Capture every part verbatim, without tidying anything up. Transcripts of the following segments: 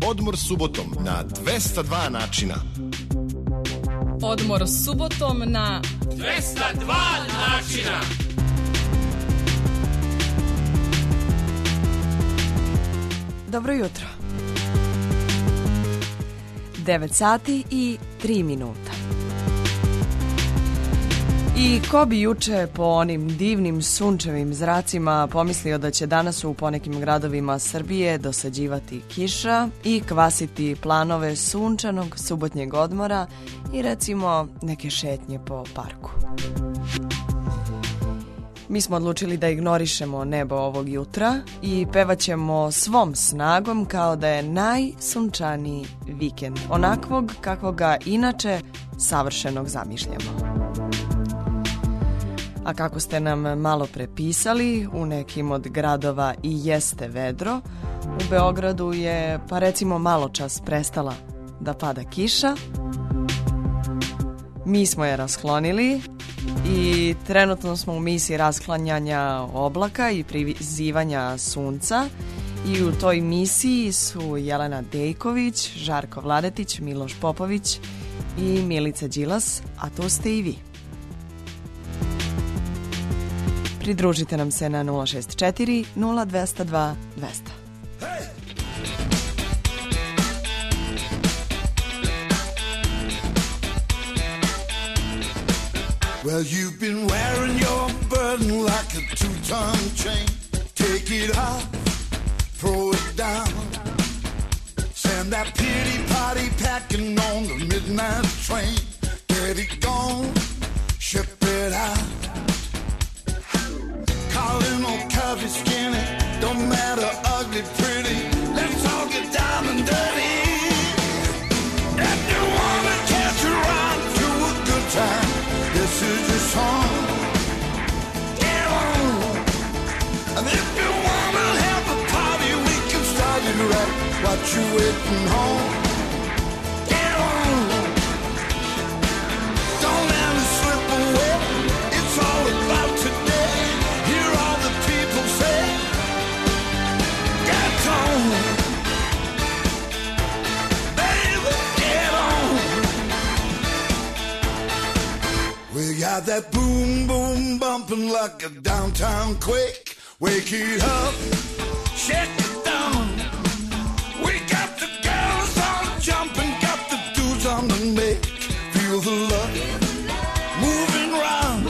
Odmor subotom na dvesta dva načina. Odmor subotom na dvesta dva načina. Dobro jutro. devet sati i tri minuta. I ko bi juče po onim divnim sunčevim zracima pomislio da će danas u ponekim gradovima Srbije dosađivati kiša i kvasiti planove sunčanog subotnjeg odmora i recimo neke šetnje po parku. Mi smo odlučili da ignorišemo nebo ovog jutra i pevaćemo svom snagom kao da je najsunčaniji vikend, onakvog kakvog ga inače savršenog zamišljamo. A kako ste nam malo prepisali, u nekim od gradova i jeste vedro, u Beogradu je, pa recimo malo čas prestala da pada kiša. Mi smo je rasklonili i trenutno smo u misiji rasklanjanja oblaka i prizivanja sunca. I u toj misiji su Jelena Dejković, Žarko Vladetić, Miloš Popović i Milica Đilas, a tu ste i vi. Pridružite nam se na nula šest četiri nula dva nula dva dvesta. Hey! Well, you've been wearing your burden like a two-ton chain. Take it off, throw it down. Send that pity party packing on the midnight train. Get it gone, ship it out. Calling on curvy, skinny, don't matter, ugly, pretty. Let's all get down and dirty. If you wanna catch a ride to a good time, this is your song. Get on. And if you wanna have a party, we can start it right. What you waiting on? Get on. Don't let it slip away. It's all about today. Hear all the people say, get on. Baby, get on. We got that boom, boom, bumping like a downtown quake. Wake it up, shake it down. We got the girls on jumping, got the dudes on the make. Feel the love moving round.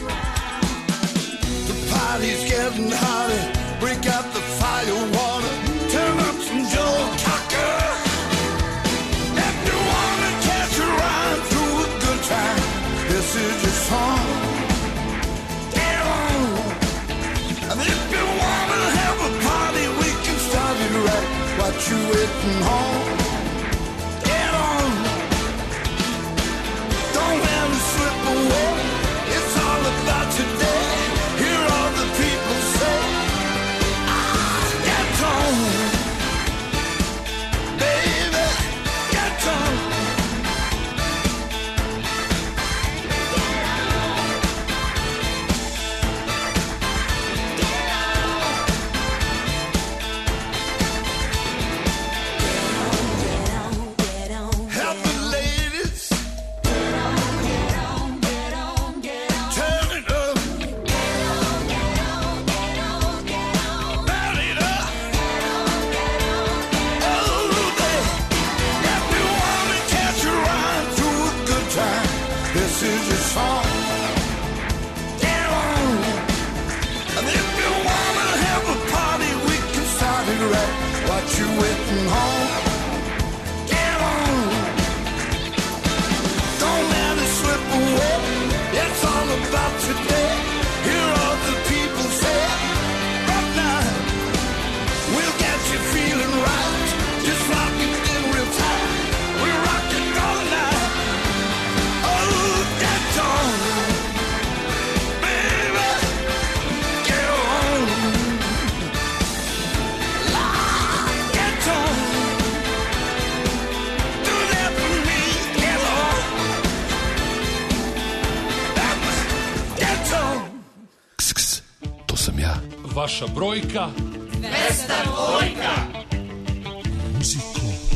The party's getting hotter. Break out the fire water. Turn up some Joe Cocker. If you wanna catch a ride through a good time, this is your song. Get on. And if you wanna have a party, we can start it right. What you waiting on? Get on. Don't let it slip away. It's all about today. Hear all the people say, ah, get on. Baby, get on. Help the ladies. Turn it up. Burn it up. Oh, baby. If you wanna catch a ride through a good time, this is your song. Get on. And if you wanna have a party, we can start it right. What you waiting on? Get on. Don't let it slip away. It's all about today. Hear all the people say, right now, we'll get you feeling right. Just rock it in real time. We're rocking all night. Oh, get on. Baby, get on. Get on. Do that for me. Get on. Get on. Ks, ks, to sam ja. Vaša brojka dvesta dva. Muziko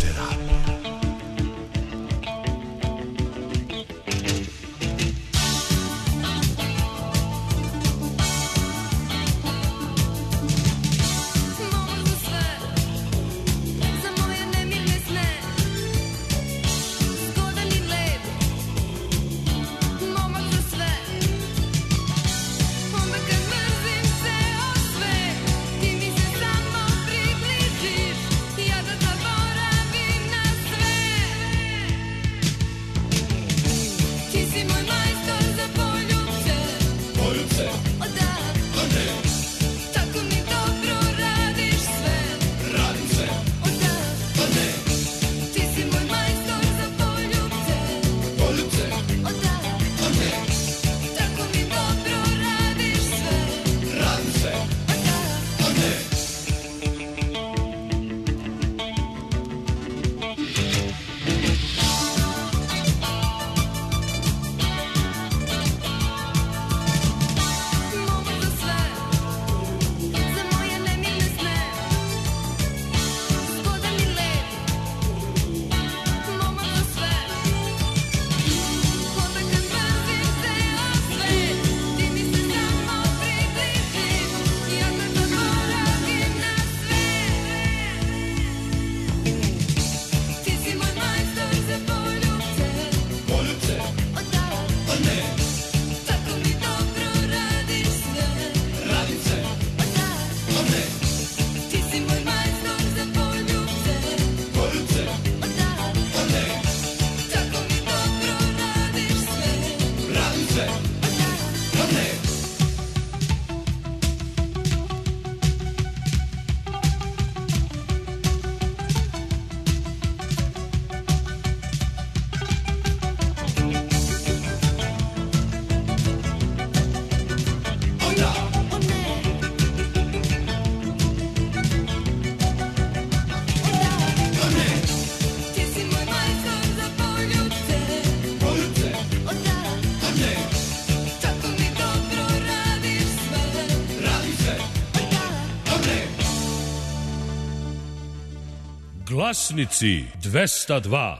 Glasnici dvesta dva.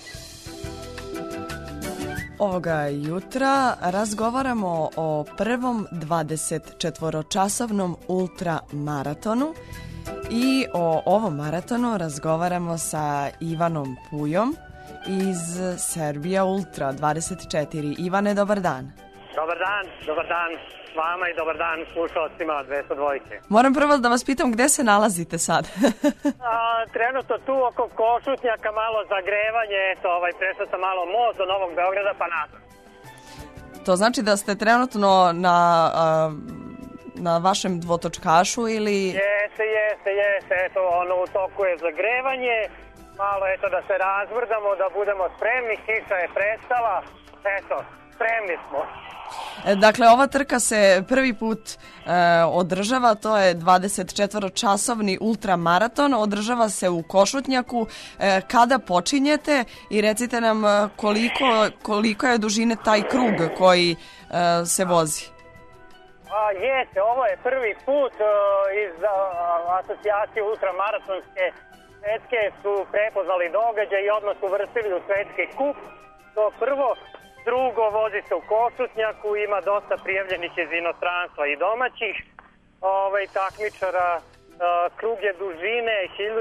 Ovoga jutra razgovaramo o prvom dvadesetčetvoročasovnom ultramaratonu i o ovom maratonu razgovaramo sa Ivanom Pujom iz Serbia Ultra dvadeset četiri. Ivane, dobar dan. Dobar dan, dobar dan s vama i dobar dan slušalcima dvesta dva. Moram prvo da vas pitam gde se nalazite sad? A, trenutno tu oko Košutnjaka, malo zagrevanje, eto, ovaj, prešao sam malo most do Novog Beograda pa nazad. To znači da ste trenutno na, a, na vašem dvotočkašu ili... Jeste, jeste, jeste, eto, ono, u toku je zagrevanje, malo, eto, da se razvrdamo, da budemo spremni, kiša je prestala, eto, spremni smo. Dakle, ova trka se prvi put e, održava, to je dvadesetčetvoročasovni ultramaraton, održava se u Košutnjaku. E, kada počinjete i recite nam koliko, koliko je dužine taj krug koji e, se vozi? A, jeste, ovo je prvi put uh, iz uh, asocijacije ultramaratonske svetske su prepoznali događaj i odmah su uvrstili u svetski kup. To prvo. Drugo, vozi se u Košutnjaku, ima dosta prijavljenih iz inostranstva i domaćih ovaj, takmičara. Uh, krug je dužine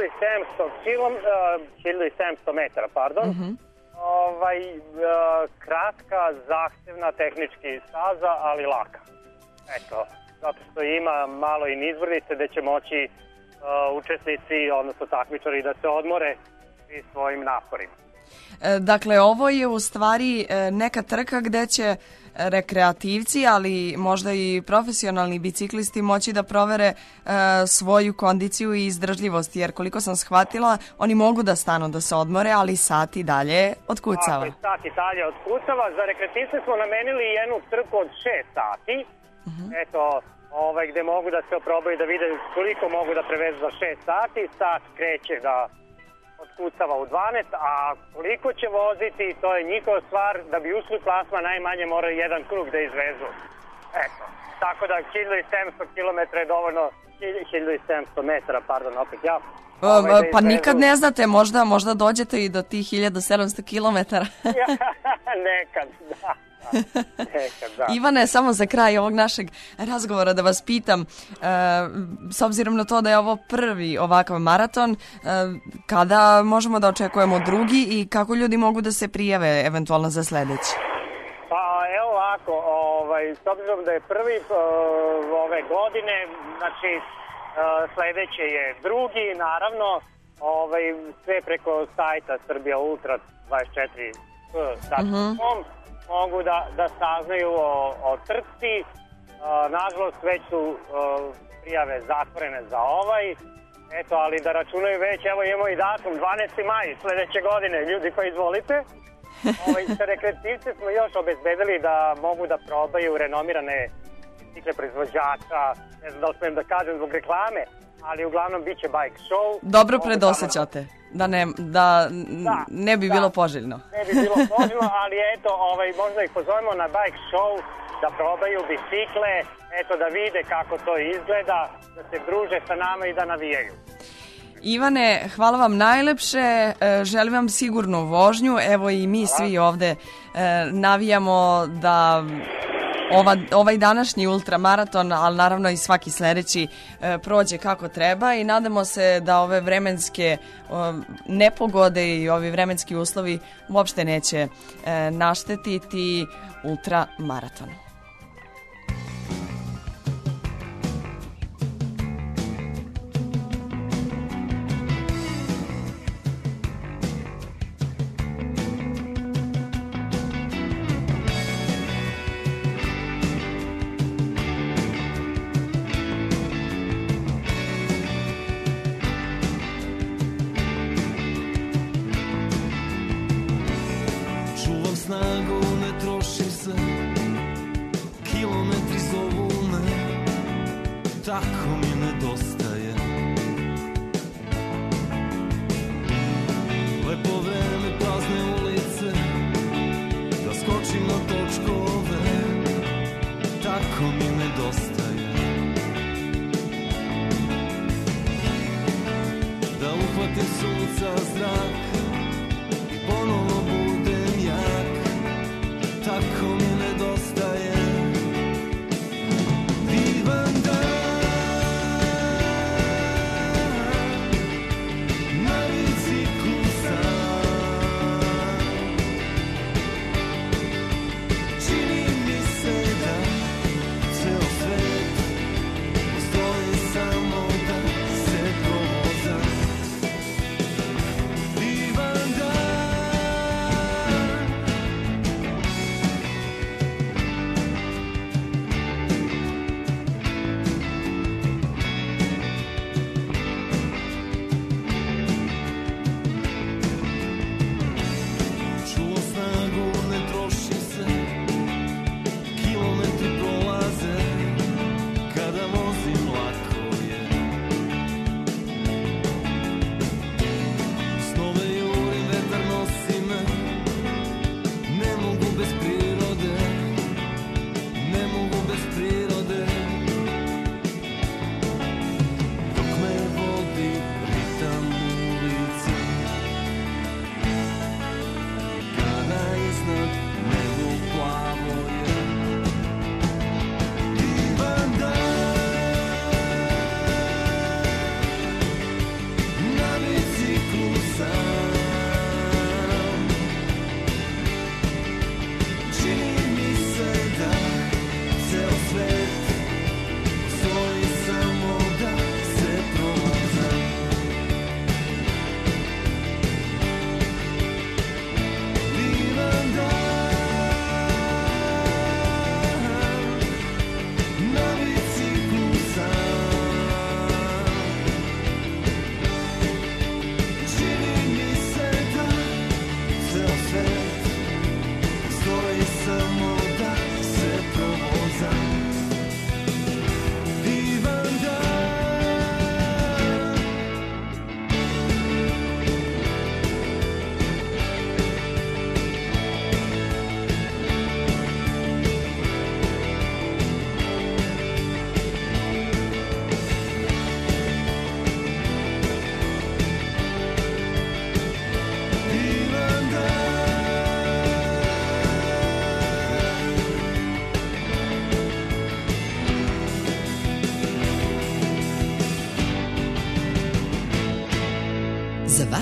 hiljadu sedamsto metara, pardon. Mm-hmm. Ovaj, uh, kratka, zahtevna, tehnički staza, ali laka. Eto, zato što ima malo i nizbrdice gde će moći uh, učesnici, odnosno takmičari, da se odmore i svojim naporima. Dakle, ovo je u stvari neka trka gde će rekreativci, ali možda i profesionalni biciklisti moći da provere e, svoju kondiciju i izdržljivost, jer koliko sam shvatila, oni mogu da stanu da se odmore, ali sat i dalje odkucava. Tako, sat i dalje odkucava. Za rekreativce smo namenili jednu trku od šest sati. Uh-huh. Eto, ovaj, gde mogu da se oprobaju da vide koliko mogu da prevezu za šest sati. Sat kreće da odkucava u dvanaest, a koliko će voziti, to je njihova stvar. Da bi ušli u plasman, najmanje mora jedan krug da izvezu. Eto, tako da hiljadu sedamsto kilometara je dovoljno, hiljadu sedamsto metara, pardon, opet ja. Ovaj, pa nikad ne znate, možda, možda dođete i do tih hiljadu sedamsto kilometara. Nekad, da. Nekad, da. Ivane, samo za kraj ovog našeg razgovora da vas pitam, e, s obzirom na to da je ovo prvi ovakav maraton, e, kada možemo da očekujemo drugi i kako ljudi mogu da se prijave eventualno za sledeći? Pa evo ovako, ovaj, s obzirom da je prvi uh, ove godine, znači uh, sledeće je drugi, naravno, ovaj, sve preko sajta Serbia Ultra dvadeset četiri tačka com. Uh-huh. Mogu da, da saznaju o, o trci. Uh, nažalost, već su uh, prijave zatvorene za ovaj. Eto, ali da računaju već, evo imamo i datum, dvanaesti maj sledeće godine. Ljudi, pa izvolite. Ovaj, sa rekreativce smo još obezbedili da mogu da probaju renomirane bicikle proizvođača. Ne znam da li smijem da kažem zbog reklame, ali uglavnom bit će bike show. Dobro predosećate. Da ne, da da, ne bi da. bilo poželjno. Ne bi bilo poželjno, ali eto, ovaj, možda ih pozovemo na bike show da probaju bicikle, eto da vide kako to izgleda, da se druže sa nama i da navijaju. Ivane, hvala vam najlepše, želim vam sigurnu vožnju, evo i mi hvala. Svi ovde navijamo da ova, ovaj današnji ultramaraton, ali naravno i svaki sledeći prođe kako treba i nadamo se da ove vremenske nepogode i ovi vremenski uslovi uopšte neće naštetiti ultramaratonu. Tako mi nedostaje. Lepo vreme, prazne ulice, da skočim na točkove. Tako mi nedostaje. Da uhvatim sunca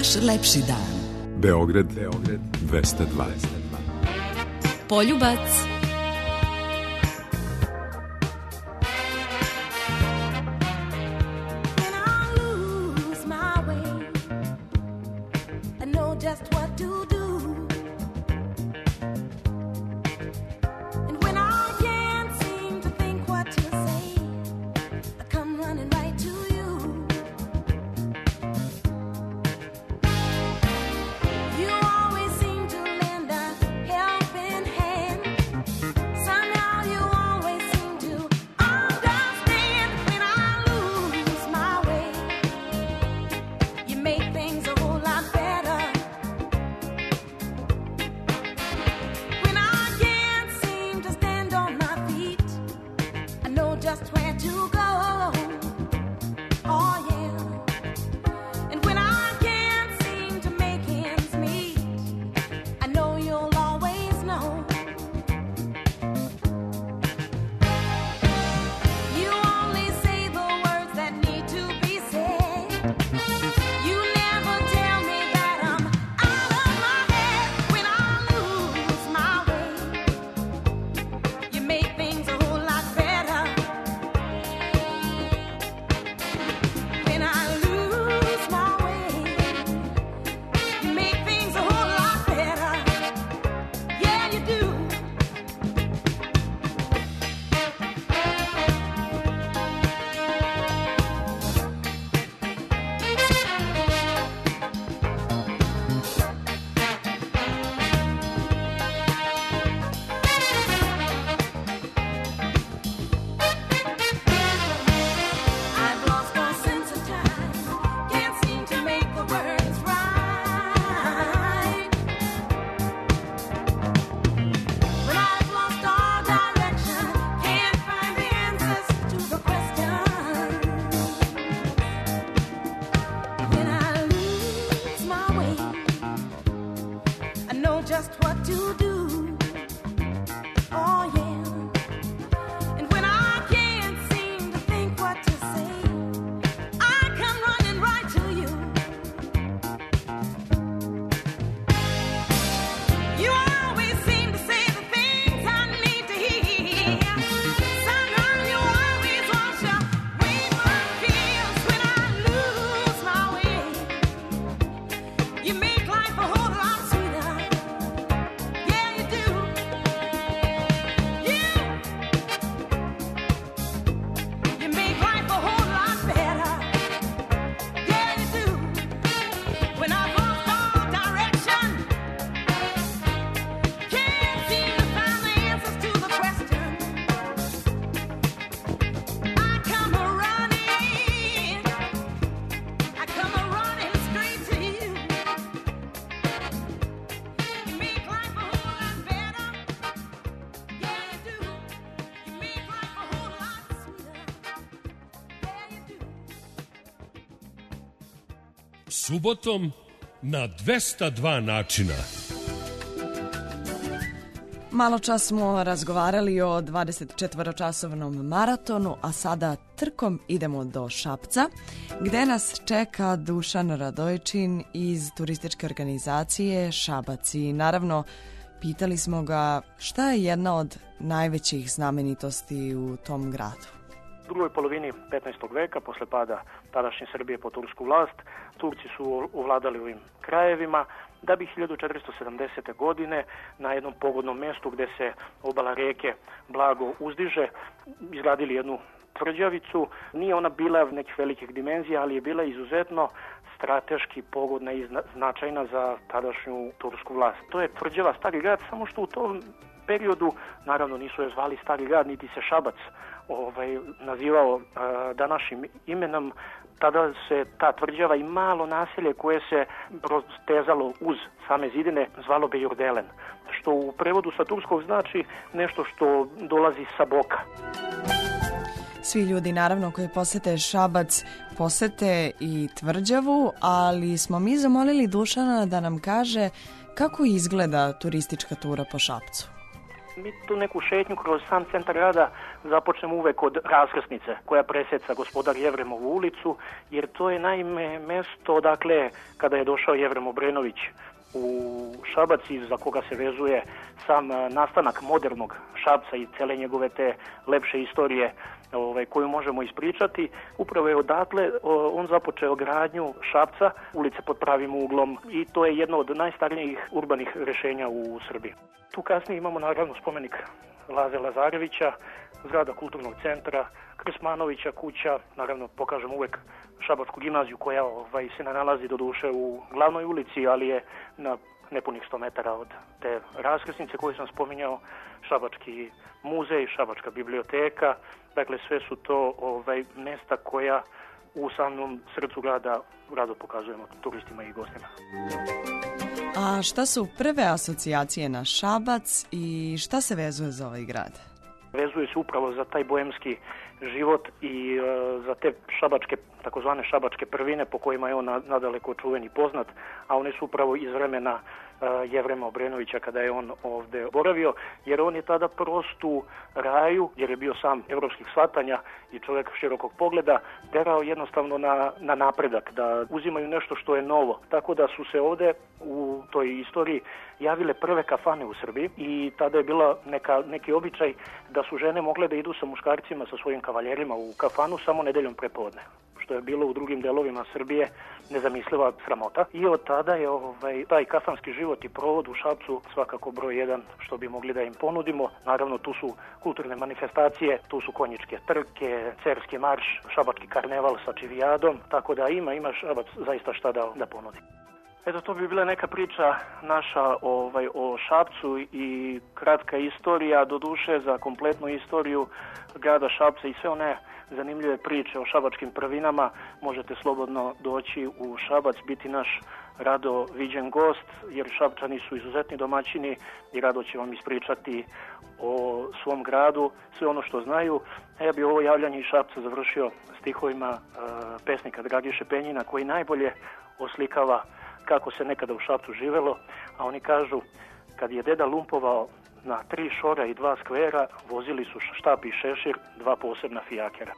vaš lepši dan. Beograd, Beograd dvesta dva. Poljubac. Subotom na dvesta dva načina. Malo čas smo razgovarali o dvadesetčetvoročasovnom maratonu, a sada trkom idemo do Šapca, gde nas čeka Dušan Radojčin iz turističke organizacije Šabac. I naravno, pitali smo ga šta je jedna od najvećih znamenitosti u tom gradu. U drugoj polovini petnaestog veka, posle pada tadašnje Srbije pod tursku vlast, Turci su ovladali ovim krajevima, da bi hiljadu četiristo sedamdesete. godine na jednom pogodnom mjestu gde se obala reke blago uzdiže, izgradili jednu tvrđavicu. Nije ona bila nekih velikih dimenzija, ali je bila izuzetno strateški pogodna i značajna za tadašnju tursku vlast. To je tvrđava Stari grad, samo što u tom periodu, naravno nisu je zvali Stari grad, niti se Šabac ovaj, nazivao a, današnjim imenom. Tada se ta tvrđava i malo naselje koje se protezalo uz same zidine zvalo Bejurdelen, što u prevodu sa turskog znači nešto što dolazi sa boka. Svi ljudi naravno koji posete Šabac posete i tvrđavu, ali smo mi zamolili Dušana da nam kaže kako izgleda turistička tura po Šapcu. Mi tu neku šetnju kroz sam centar grada započnemo uvek od raskrsnice koja presjeca gospodar Jevremovu ulicu, jer to je naime mesto, dakle, kada je došao Jevrem Obrenović u Šabac, za koga se vezuje sam nastanak modernog Šapca i cele njegove te lepše istorije ovaj, koju možemo ispričati. Upravo je odatle on započeo gradnju Šapca, ulice pod pravim uglom, i to je jedno od najstarijih urbanih rješenja u Srbiji. Tu kasnije imamo naravno spomenik Laze Lazarevića, zgrada kulturnog centra, Krsmanovića kuća, naravno pokažemo uvek Šabačku gimnaziju koja ovaj, se ne nalazi do duše u glavnoj ulici, ali je na nepunih sto metara od te raskrsnice koju sam spominjao, Šabački muzej, Šabačka biblioteka, dakle sve su to ovaj, mesta koja u samom srcu grada rado pokazujemo turistima i gostima. A šta su prve asocijacije na Šabac i šta se vezuje za ovaj grad? Vezuje se upravo za taj boemski život i e, za te šabačke, takozvane šabačke prvine po kojima je on nadaleko čuven i poznat, a one su upravo iz vremena e, Jevrema Obrenovića kada je on ovde boravio, jer on je tada prost u raju, jer je bio sam evropskih shvatanja i čovjek širokog pogleda, terao jednostavno na, na napredak, da uzimaju nešto što je novo. Tako da su se ovde u toj istoriji javile prve kafane u Srbiji i tada je bila neka, neki običaj da su žene mogle da idu sa muškarcima, sa svojim kavaljerima u kafanu samo nedeljom prepodne, što je bilo u drugim delovima Srbije nezamisliva sramota. I od tada je ovaj, taj kafanski život i provod u Šapcu svakako broj jedan što bi mogli da im ponudimo. Naravno tu su kulturne manifestacije, tu su konjičke trke, cerski marš, šabački karneval sa čivijadom, tako da ima, ima Šabac zaista šta da, da ponudi. Eto, to bi bila neka priča naša ovaj, o Šapcu i kratka istorija, doduše za kompletnu istoriju grada Šapca i sve one zanimljive priče o šabačkim prvinama možete slobodno doći u Šabac, biti naš rado viđen gost, jer Šapčani su izuzetni domaćini i rado će vam ispričati o svom gradu, sve ono što znaju. A ja bi ovo javljanje iz Šapca završio stihovima e, pesnika Dragiše Penjina, koji najbolje oslikava kako se nekada u Šapcu živelo, a oni kažu: kad je deda lumpovao na tri šora i dva skvera, vozili su štap i šešir, dva posebna fijakera.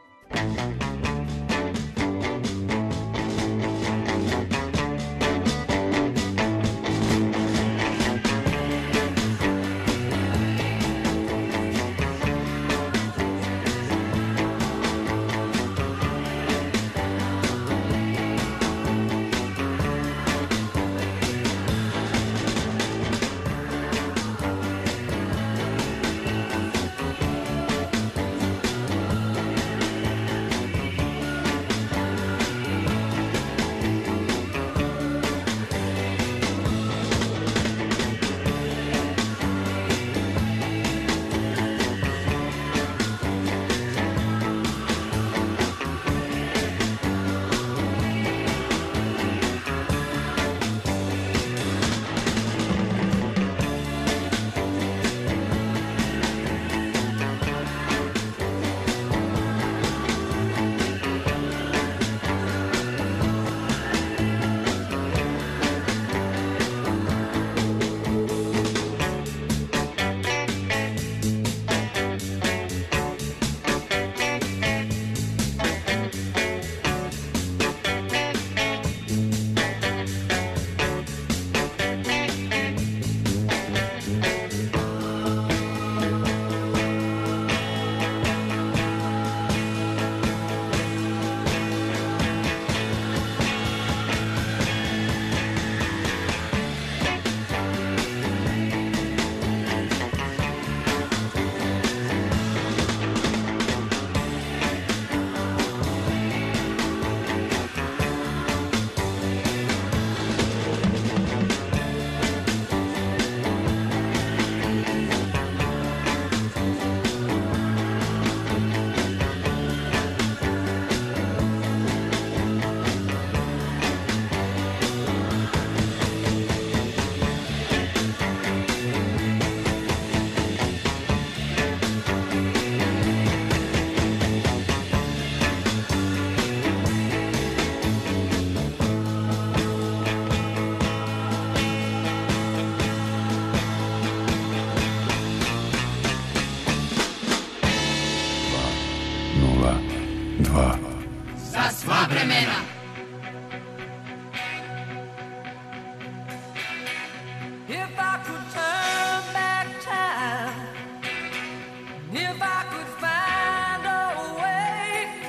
If I could turn back time, if I could find a way,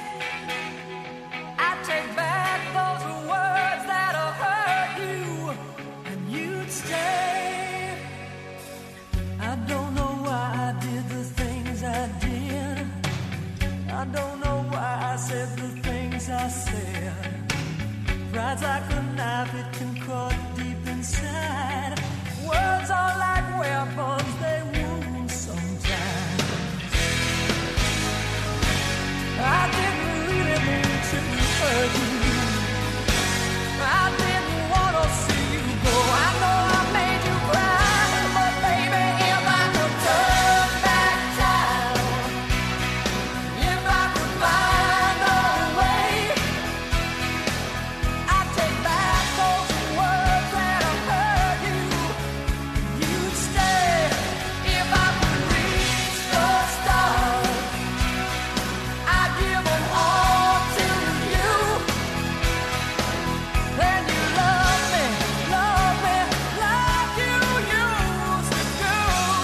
I'd take back those words that have hurt you, and you'd stay. I don't know why I did the things I did. I don't know why I said the things I said. Pride's like a knife, it can cut deep inside. Words are like weapons, they wound sometimes. I didn't really mean to hurt you. I didn't want to see you go. I know I made you cry, but baby, if I could turn back time, if I could find a way, I'd take back those words that have hurt you. You'd stay. If I could reach the stars, I'd give them all to you. Then you love me, love me like you used to do.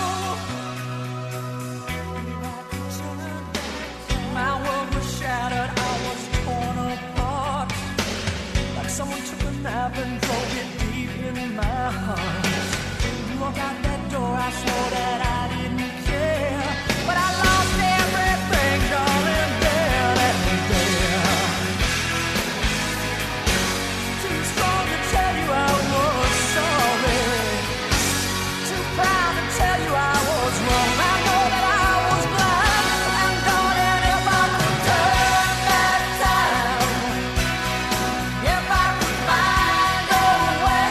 My world was shattered, I was torn apart, like someone took a knife and drove it deep in my heart. You walk out that door, I swore that I didn't care, but I lost everything, darling, there and there. Too strong to tell you I was sorry, too proud to tell you I was wrong. I know that I was blind, and darling, if I could turn back time, if I could find a way,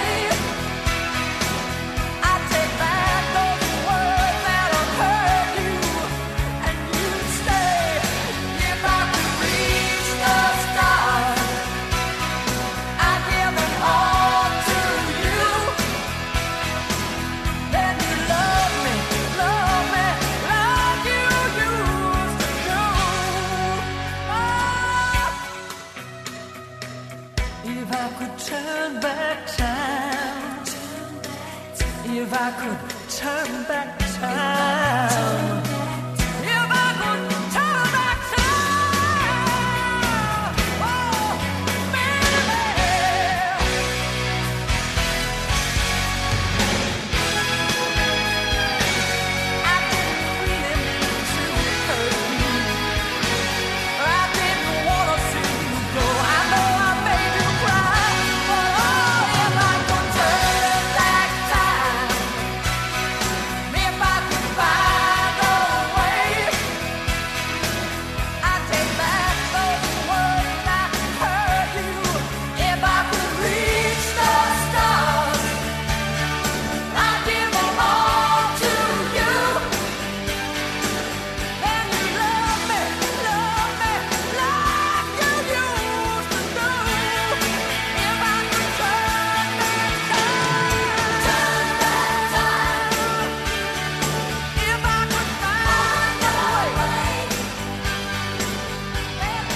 I'd take back those words that have hurt you, and you'd stay. If I could reach the stars, I'd give them all to you. Then you love me, love me like you used to do. Oh. If I could turn back time, if I could turn back time, if I could turn back time, oh, baby. I didn't really mean to hurt you. I didn't want to see you go. I know I made you cry, but oh, if I could turn back time, if I could find a way, I'd take back those words that hurt you. If I could reach the stars, I'd give them all to you. Then you love me, love me like you used to do. If I could turn back time, turn back time, if I could find a way, baby,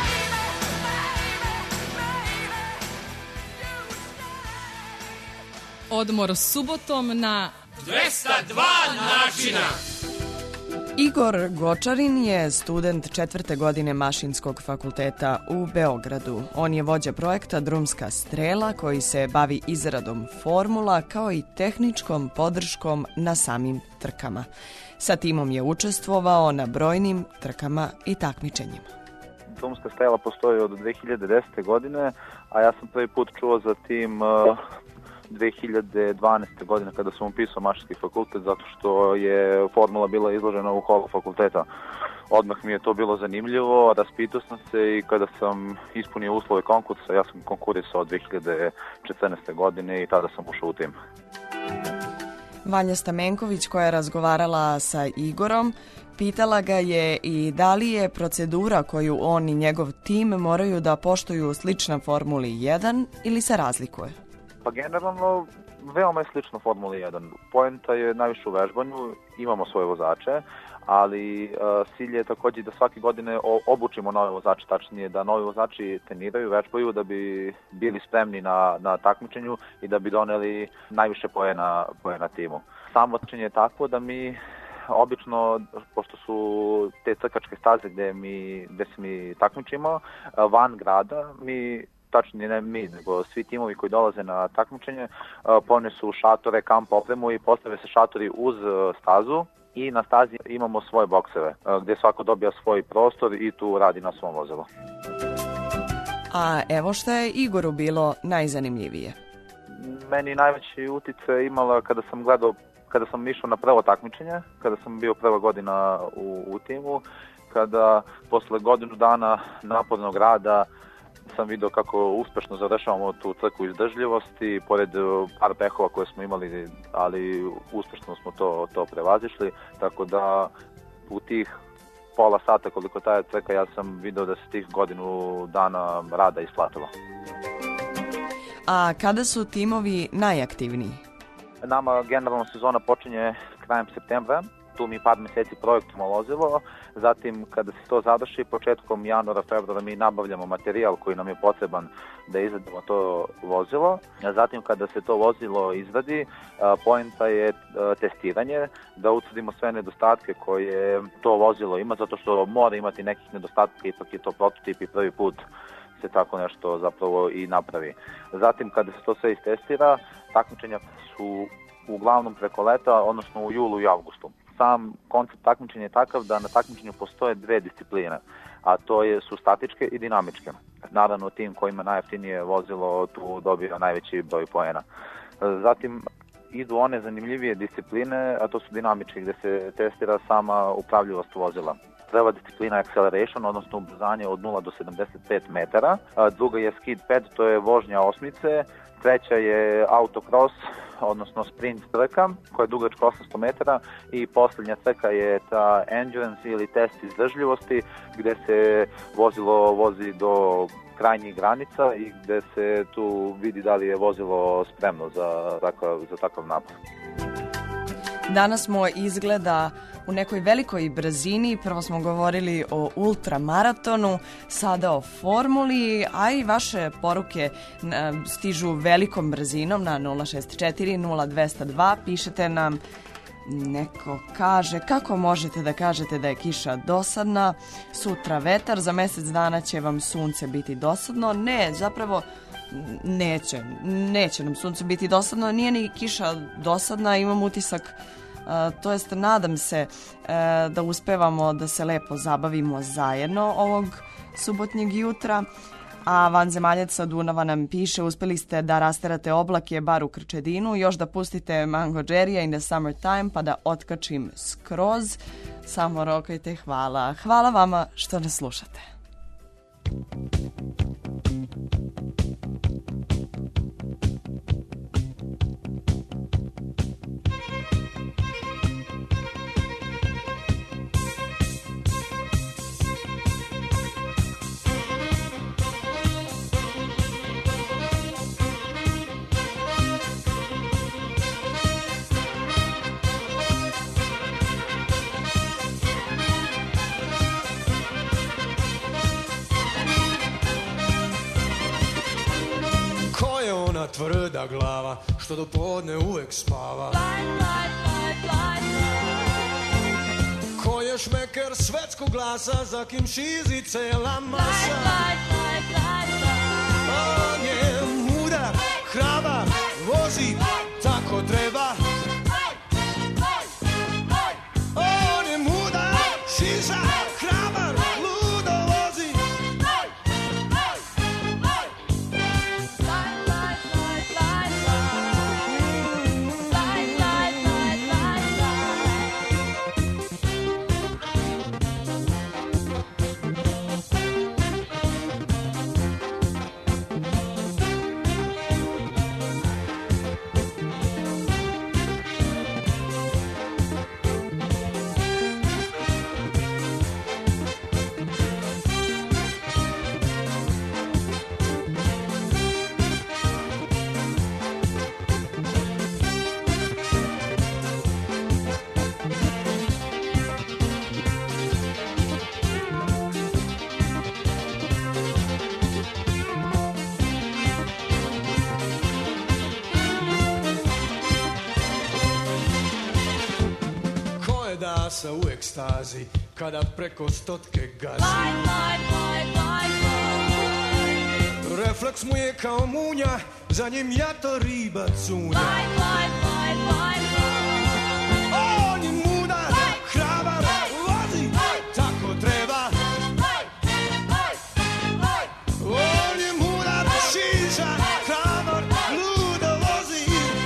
Odmor subotom na dvesta dva načina. Igor Gočarin je student četvrte godine Mašinskog fakulteta u Beogradu. On je vođa projekta Drumska strela koji se bavi izradom formula kao i tehničkom podrškom na samim trkama. Sa timom je učestvovao na brojnim trkama i takmičenjima. Drumska strela postoji od dve hiljade desete. godine, a ja sam prvi put čuo za tim uh, dve hiljade dvanaeste. godine kada sam upisao Mašinski fakultet, zato što je formula bila izložena u holu fakulteta. Odmah mi je to bilo zanimljivo, raspitao sam se i kada sam ispunio uslove konkursa, ja sam konkurisao od dve hiljade četrnaeste. godine i tada sam ušao u tim. Vanja Stamenković, koja je razgovarala sa Igorom, pitala ga je i da li je procedura koju on i njegov tim moraju da poštuju slična Formuli jedan ili se razlikuje? Pa generalno veoma je slično Formuli jedan. Poenta je najviše u vežbanju, imamo svoje vozače, ali uh, cilj je također da svake godine obučimo nove vozače, tačnije da novi vozači treniraju, vežbaju da bi bili spremni na, na takmičenju i da bi doneli najviše poena, poena timu. Samo vozačenje je tako da mi obično, pošto su te crkačke staze gde, mi, gde se mi takmičimo, van grada, mi, tačnije ne mi, nego svi timovi koji dolaze na takmičenje, ponesu šatore, kamp opremu i postave se šatori uz stazu i na stazi imamo svoje bokseve, gde svako dobija svoj prostor i tu radi na svom vozilu. A evo šta je Igoru bilo najzanimljivije? Meni najveći uticaj imala kada sam gledao kada sam išao na prvo takmičenje, kada sam bio prva godina u, u timu, kada posle godinu dana napornog rada sam vidio kako uspešno završavamo tu trku izdržljivosti, pored par pehova koje smo imali, ali uspešno smo to, to prevazišli, tako da u tih pola sata koliko traje trka ja sam vidio da se tih godinu dana rada isplatilo. A kada su timovi najaktivniji? Nama generalno sezona počinje krajem septembra, tu mi par meseci projektujemo vozilo, zatim kada se to završi, početkom januara, februara mi nabavljamo materijal koji nam je potreban da izradimo to vozilo, zatim kada se to vozilo izradi, poenta je testiranje, da utvrdimo sve nedostatke koje to vozilo ima, zato što mora imati nekih nedostataka, ipak je to prototip i prvi put se tako nešto zapravo i napravi. Zatim kada se to sve istestira, takmičenja su uglavnom preko leta, odnosno u julu i avgustu. Sam koncept takmičenja je takav da na takmičenju postoje dve discipline, a to je, su statičke i dinamičke. Naravno, tim koji ima najjeftinije vozilo tu dobija najveći broj poena. Zatim idu one zanimljivije discipline, a to su dinamičke, gde se testira sama upravljivost vozila. Prva disciplina je acceleration, odnosno ubrzanje od nula do sedamdeset pet metara. Druga je skid pad, to je vožnja osmice. Treća je autocross, odnosno sprint trka, koja je dugačka osamsto metara. I posljednja trka je ta endurance ili test izdržljivosti, gde se vozilo vozi do krajnjih granica i gde se tu vidi da li je vozilo spremno za takav, za takav napad. Danas smo izgleda u nekoj velikoj brzini, prvo smo govorili o ultramaratonu, sada o formuli, a i vaše poruke stižu velikom brzinom na nula šest četiri nula dva zero dva, pišete nam, neko kaže, kako možete da kažete da je kiša dosadna, sutra vetar, za mjesec dana će vam sunce biti dosadno, ne, zapravo neće, neće nam sunce biti dosadno, nije ni kiša dosadna, imam utisak, uh, to jest nadam se uh, da uspevamo da se lepo zabavimo zajedno ovog subotnjeg jutra. A vanzemaljac sa Dunava nam piše, uspeli ste da rasterate oblake bar u Krčedinu, još da pustite Mango Jerrya in the Summertime pa da otkačim skroz. Samo rokajte, hvala. Hvala vama što nas slušate. Tvrda glava, što do podne uvek spava. Blind, blind, blind, blind, blind. Ko je šmeker svetskog glasa, za kim šizi cela masa. Blind, blind, blind, blind. On je mudar, hrabar, vozi tako treba. On je mudar, šiza, hrabar, ludo vozi. pasa u ekstazi kada preko stotke gazi. Fly, fly, fly, fly, fly. Refleks mu je kao munja, za njim jato riba cunja. Fly, fly, fly, fly, fly. On je mudar, hrabar, vozi, tako treba. On je mudar, šiša, hrabar, ludo vozi.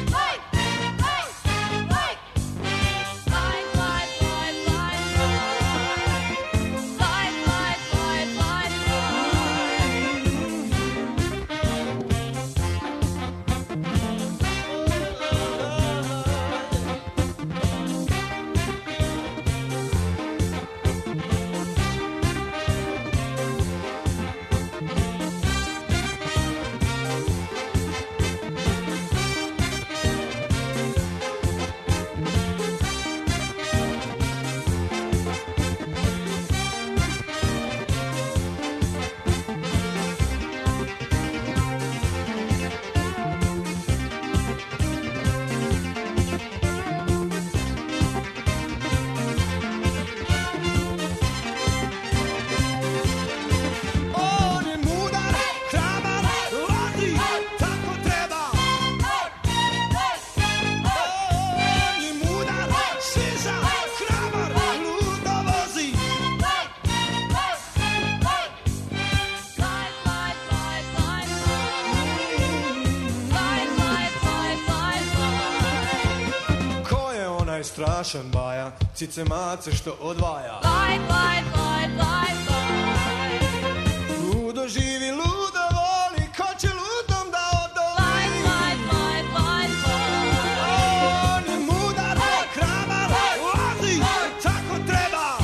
Strašan baja, cice mace što odvaja. Fly, fly, fly, fly, fly. Ludo živi, ludo voli, ko će ludom da odoli. Fly, fly, fly, fly, fly. On je mudar, hrabar, vozi, tako treba.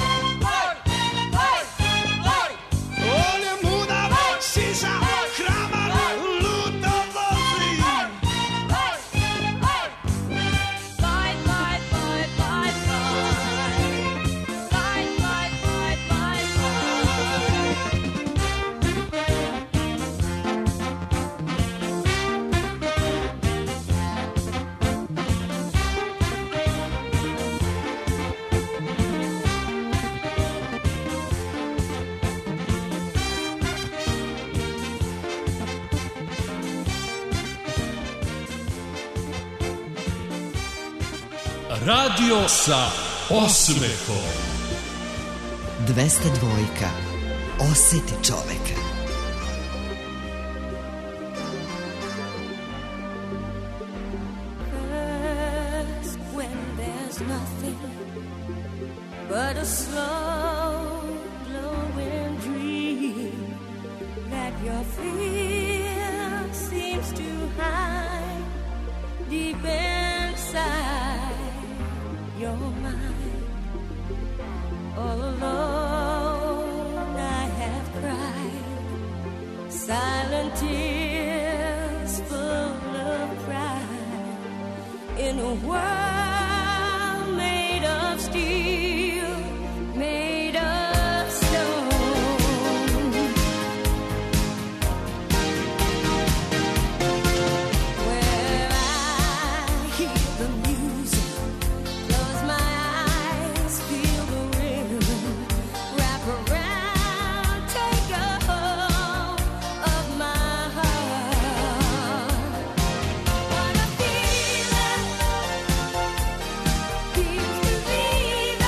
On je mudar, šiša, hrabar, ludo vozi. Radio sa osmehom. dvesta dva. Osjeti čoveka. First, when there's nothing but a slow glowing dream that your fear seems to hide deep inside your mind. All alone I have cried silent tears full of pride in a world made of steel, made of stone. Where I hear the music, close my eyes, feel the rhythm, wrap around, take a hold of my heart. What a feeling, feels to leave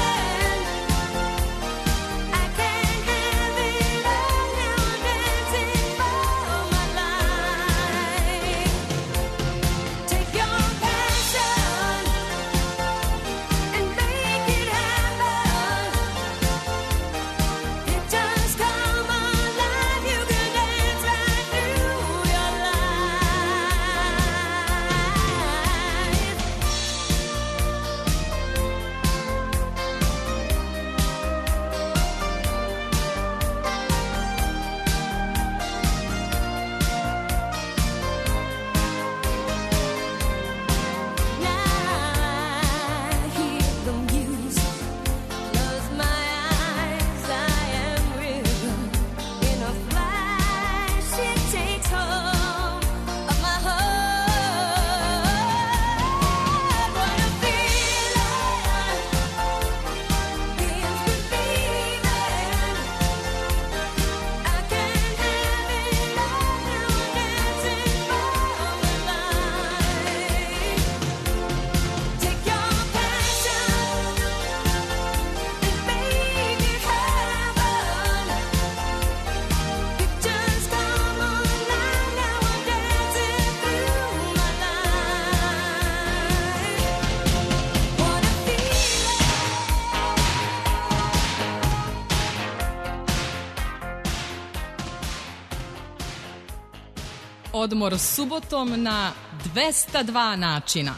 odmor subotom na dvesta dva načina.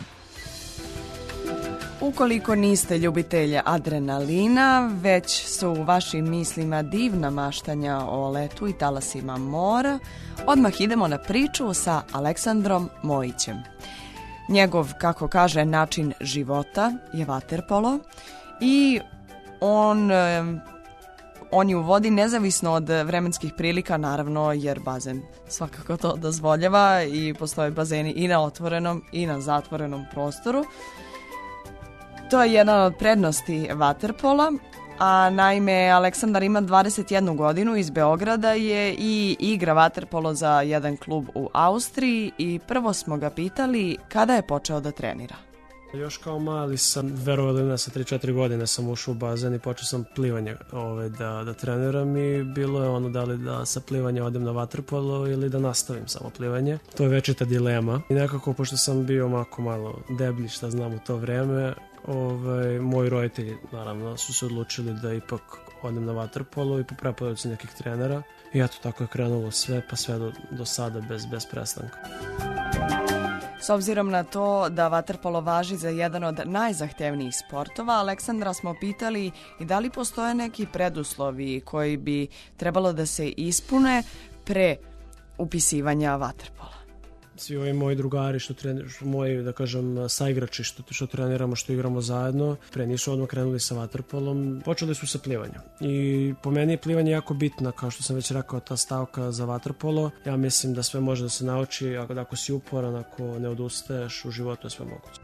Ukoliko niste ljubitelje adrenalina, već su u vašim mislima divna maštanja o letu i talasima mora, odmah idemo na priču sa Aleksandrom Mojićem. Njegov, kako kaže, način života je vaterpolo i on, on ju vodi nezavisno od vremenskih prilika, naravno, jer bazen svakako to dozvoljava i postoje bazeni i na otvorenom i na zatvorenom prostoru. To je jedna od prednosti vaterpola, a naime Aleksandar ima dvadeset jednu godinu, iz Beograda je i igra vaterpolo za jedan klub u Austriji i prvo smo ga pitali kada je počeo da trenira. Još kao mali sam, verovali ne, sa tri četiri godine sam ušao u bazen i počeo sam plivanje ove, da, da treniram i bilo je ono da li da sa plivanja odem na vaterpolo ili da nastavim samo plivanje. To je večita dilema i nekako pošto sam bio mako malo deblji, šta znam u to vreme, ove, moji roditelji naravno su se odlučili da ipak odem na vaterpolo i po preporuci nekih trenera i eto tako je krenulo sve pa sve do, do sada bez, bez prestanka. S obzirom na to da vaterpolo važi za jedan od najzahtevnijih sportova, Aleksandra smo pitali i da li postoje neki preduslovi koji bi trebalo da se ispune pre upisivanja vaterpola. Svi ovi moji drugari, što trenir, što moji, da kažem, saigrači, što, što treniramo, što igramo zajedno, pre nisu odmah krenuli sa vaterpolom, počeli su sa plivanjem. I po meni je plivanje jako bitna, kao što sam već rekao, ta stavka za vaterpolo. Ja mislim da sve može da se nauči, ako, ako si uporan, ako ne odustaješ, u životu je sve moguće.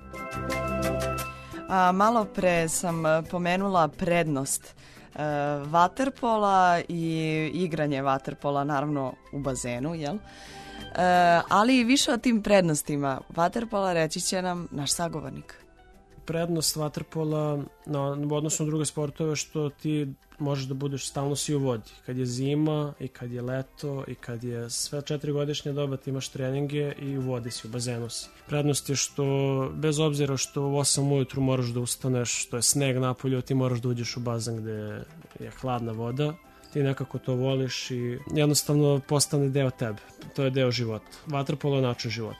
A, malo pre sam pomenula prednost e, vaterpola i igranje vaterpola, naravno u bazenu, jel? Uh, ali više o tim prednostima vaterpola reći će nam naš sagovornik. Prednost vaterpola na, u odnosu na druge sportove što ti možeš da budeš stalno si u vodi. Kad je zima i kad je leto i kad je sve četiri godišnje doba ti imaš treninge i u vodi si, u bazenu si. Prednost je što bez obzira što u osam ujutru moraš da ustaneš, što je sneg napolju, ti moraš da uđeš u bazen gde je hladna voda. Ti nekako to voliš i jednostavno postane deo tebe. To je deo života. Vaterpolo je način života.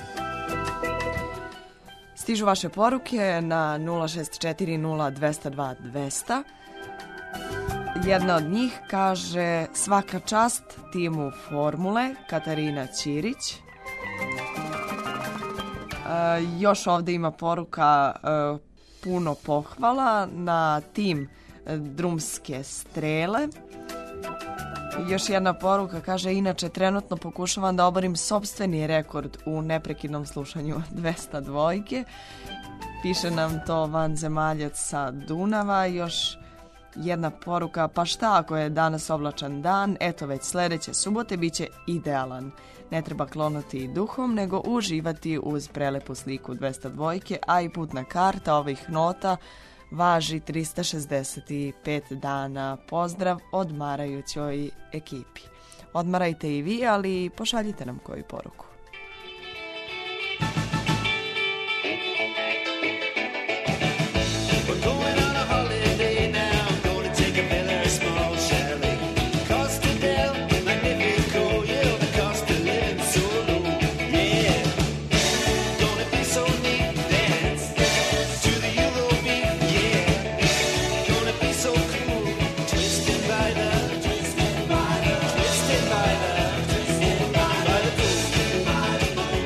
Stižu vaše poruke na nula šest četiri nula dvesta dva dvesta. Jedna od njih kaže svaka čast timu Formule, Katarina Ćirić. E, još ovde ima poruka e, puno pohvala na tim drumske strele. Još jedna poruka kaže inače trenutno pokušavam da oborim sopstveni rekord u neprekidnom slušanju dvesta dvojke. Piše nam to vanzemaljac sa Dunava. Još jedna poruka, pa šta ako je danas oblačan dan, eto već sledeće subote biće idealan. Ne treba klonuti duhom, nego uživati uz prelepu sliku dvesta dvojke, a i putna karta ovih nota važi trista šezdeset pet dana. Pozdrav odmarajućoj ekipi. Odmarajte i vi, ali pošaljite nam koju poruku.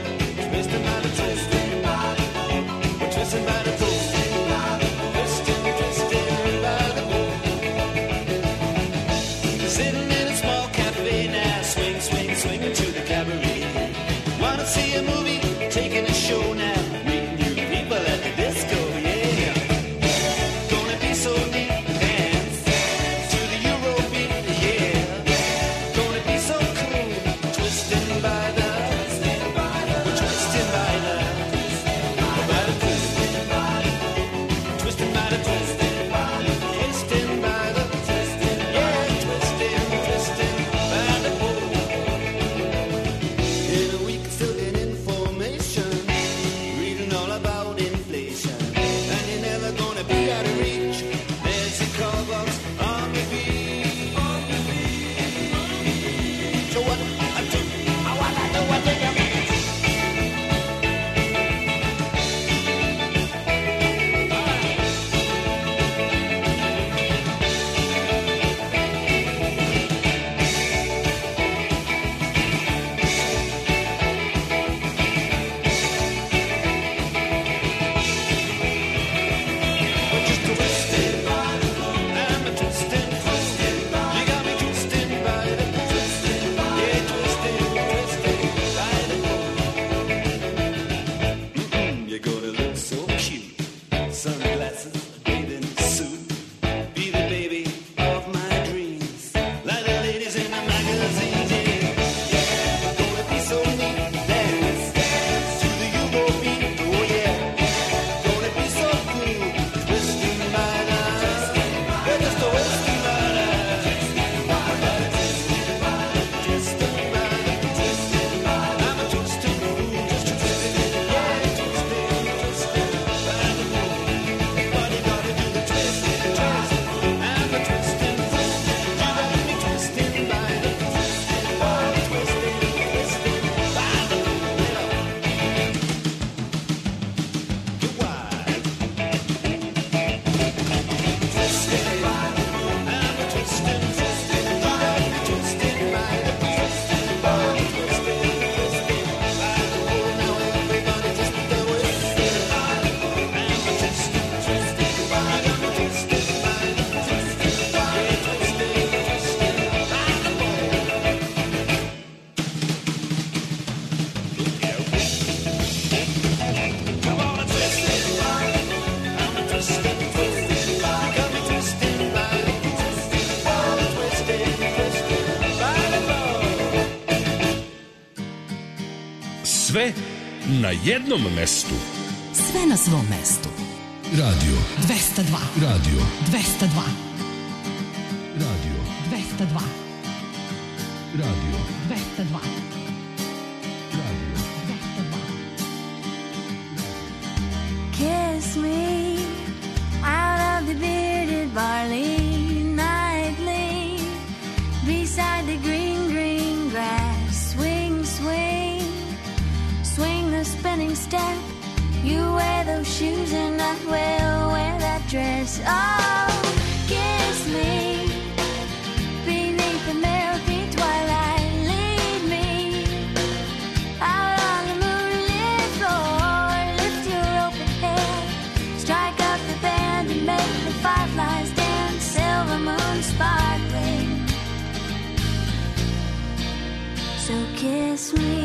Twisting by the na jednom mestu. Sve na svom mestu. Radio dvesta dva. Radio dvesta dva. Radio dvesta dva. Radio dvesta dva. Radio dvesta dva. Kiss me out of the bearded barley nightly, beside the green, green grass. Swing, swing, swing the spinning step. You wear those shoes and I will wear that dress. Oh, kiss me beneath the milky twilight. Lead me out on the moonlit floor. Lift your open head, strike up the band and make the fireflies dance. Silver moon sparkling. So kiss me.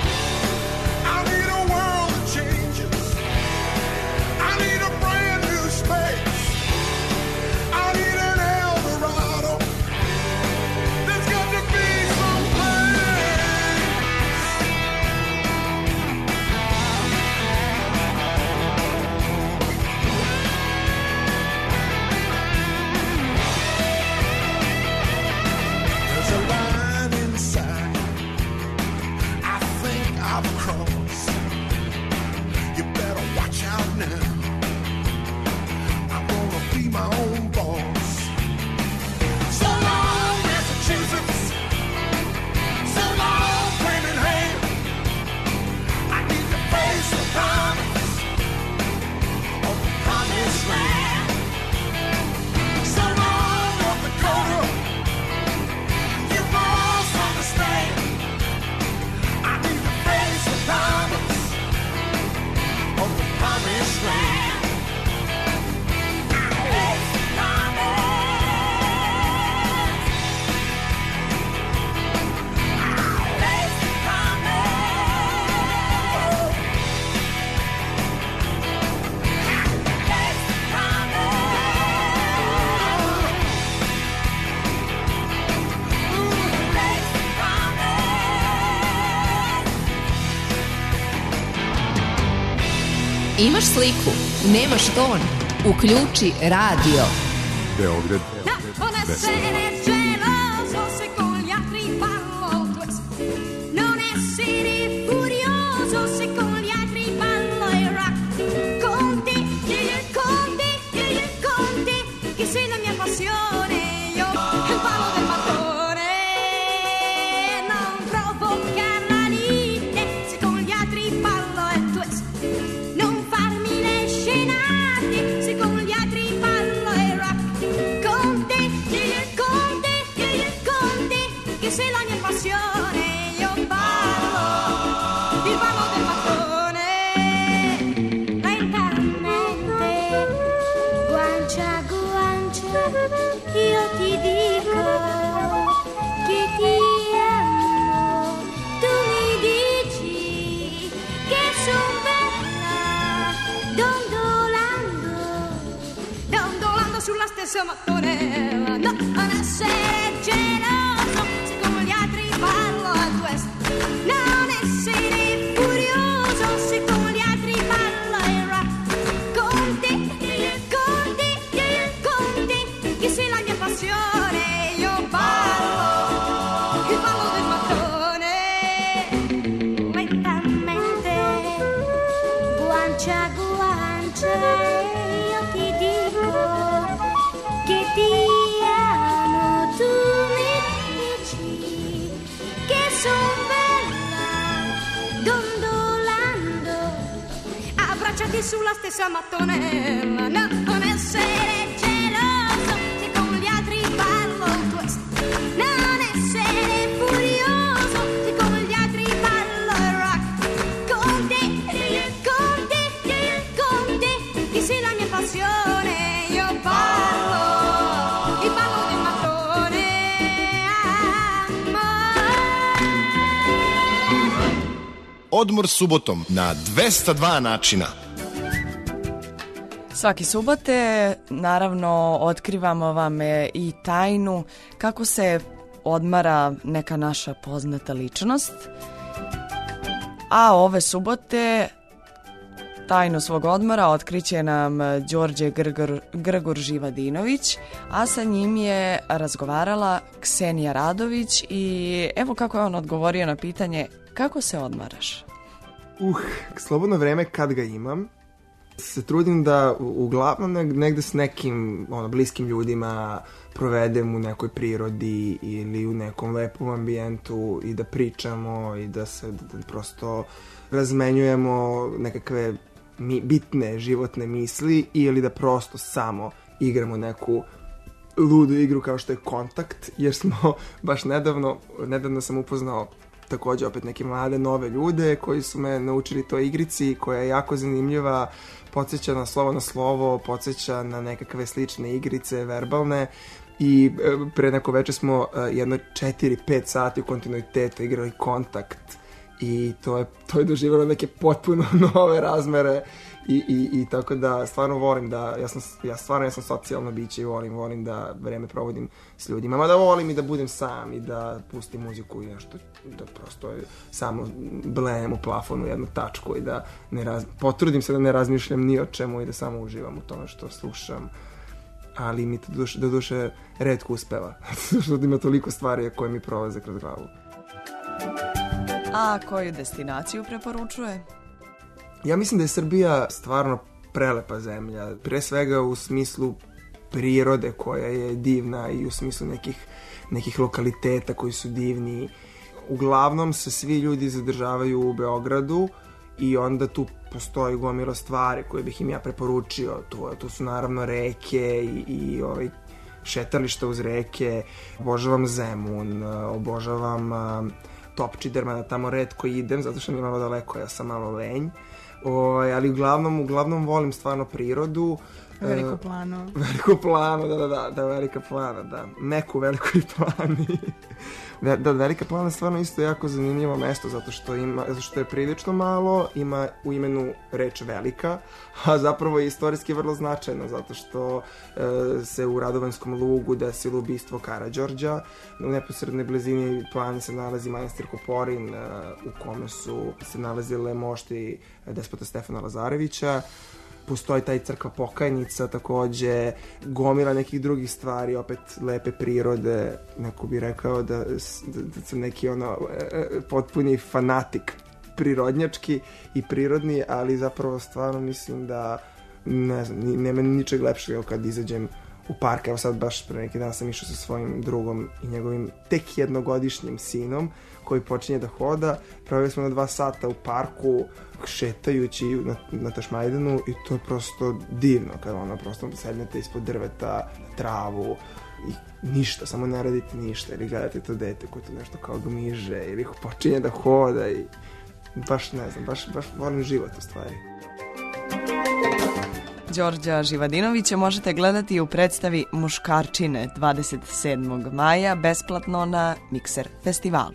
I need a world that changes. I need a brand new Imaš sliku, nemaš ton, uključi radio. Beograd Buonasera geloso se con gli altri parlo non essere furioso se con gli altri parlo e racconti conti conti che sei la mia passione io parlo del mattone non provocare la lite se con gli altri parlo e twist non farmi le scenate se con gli altri parlo e racconti conti conti che sei la mia passione io parlo il ballo del mattone lentamente guancia a guancia io ti dico che ti amo tu mi dici che son bella dondolando dondolando sulla stessa mattonella no, non essere geloso se con gli altri parlo a twist non essere furioso se con gli altri parlo e racconti conti conti che sei la mia passione io parlo il ballo del mattone lentamente guancia a guancia io ti dico che ti amo tu mi dici che son bella dondolando abbracciati sulla stessa mattonella no, non essere geloso se con gli altri parlo twist non essere furioso se con gli altri parlo rock conti conti conti che sei la mia passione io parlo il ballo del mattone Odmor subotom na dvesta dva načina. Svake subote, naravno, otkrivamo vam e, i tajnu kako se odmara neka naša poznata ličnost. A ove subote tajnu svog odmora otkriće nam Đorđe Grgur, Grgur Živadinović, a sa njim je razgovarala Ksenija Radović i evo kako je on odgovorio na pitanje kako se odmaraš? Uh, slobodno vreme kad ga imam, se trudim da uglavnom negde s nekim ono, bliskim ljudima provedem u nekoj prirodi ili u nekom lepom ambijentu i da pričamo i da se da, da prosto razmenjujemo nekakve mi, bitne životne misli ili da prosto samo igramo neku ludu igru kao što je Kontakt, jer smo baš nedavno, nedavno sam upoznao takođe opet neke mlade nove ljude koji su me naučili toj igrici koja je jako zanimljiva, podsjeća na slovo na slovo, podsjeća na nekakve slične igrice verbalne i pre neko veče smo jedno četiri pet sati u kontinuitetu igrali Kontakt i to je, to je doživjelo neke potpuno nove razmere i, i, i tako da stvarno volim da, ja sam, ja stvarno ja sam socijalno biće i volim, volim da vreme provodim s ljudima, mada volim i da budem sam i da pustim muziku i nešto, da prosto samo blejem u plafonu jednu tačku i da ne raz, potrudim se da ne razmišljam ni o čemu i da samo uživam u tome što slušam, ali mi to duše, do duše retko uspeva, što ima toliko stvari koje mi prolaze kroz glavu. A koju destinaciju preporučuje? Ja mislim da je Srbija stvarno prelepa zemlja, pre svega u smislu prirode koja je divna i u smislu nekih, nekih lokaliteta koji su divni. Uglavnom se svi ljudi zadržavaju u Beogradu i onda tu postoji gomila stvari koje bih im ja preporučio. Tu, tu su naravno reke i, i ovaj, šetališta uz reke. Obožavam Zemun, obožavam uh, Topčidermana, tamo retko idem zato što mi je malo daleko, ja sam malo lenj. O, ali uglavnom, uglavnom volim stvarno prirodu Veliko plano. Veliko plano, da, da, da, da, Velika plana, da. Meku Velikoj plani. Ve- da, Velika plana je stvarno isto jako zanimljivo mesto, zato što ima, zato što je prilično malo, ima u imenu reč velika, a zapravo je istorijski vrlo značajno, zato što e, se u Radovanjskom lugu desilo ubistvo Karađorđa, u neposrednoj blizini plane se nalazi manastir Koporin, e, u kome su se nalazile mošti despota Stefana Lazarevića. Postoji taj crkva Pokajnica, takođe gomila nekih drugih stvari, opet lepe prirode. Neko bi rekao da, da, da sam neki ono potpuni fanatik prirodnjački i prirodni, ali zapravo stvarno mislim da ne znam, nema ničeg lepšeg kad izađem u park. Evo sad baš pre neki dan sam išao sa svojim drugom i njegovim tek jednogodišnjim sinom koji počinje da hoda. Proveli smo na dva sata u parku šetajući na, na Tašmajdanu i to je prosto divno kada ono prosto sednete ispod drveta na travu i ništa, samo ne radite ništa ili gledate to dete koje to nešto kao gmiže ili počinje da hoda i baš ne znam, baš, baš volim život u stvari. Đorđa Živadinovića možete gledati u predstavi Muškarčine dvadeset sedmog maja besplatno na Mikser festivalu.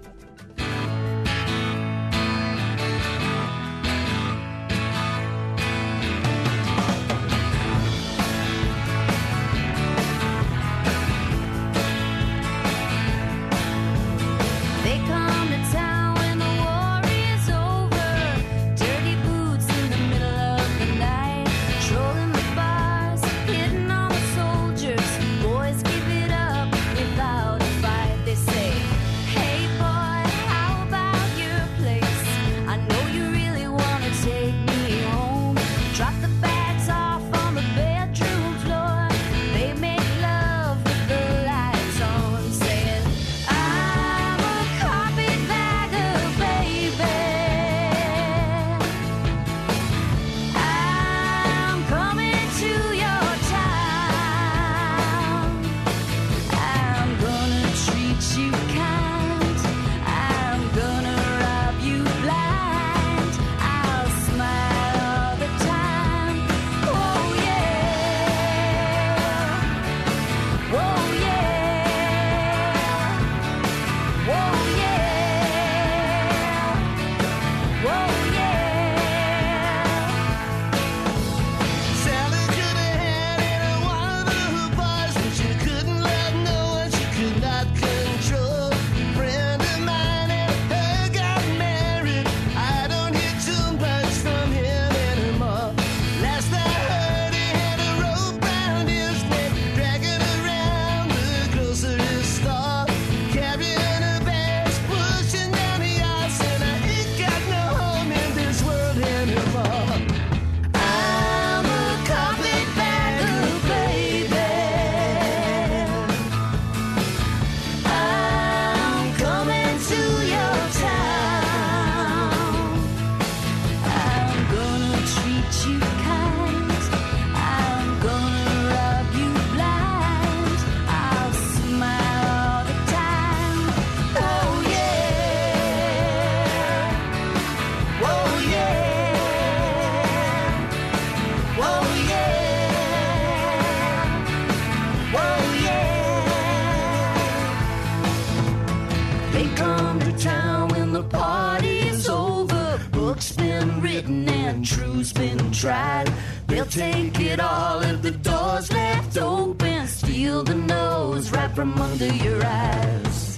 Tried. They'll take it all if the door's left open. Steal the nose right from under your eyes.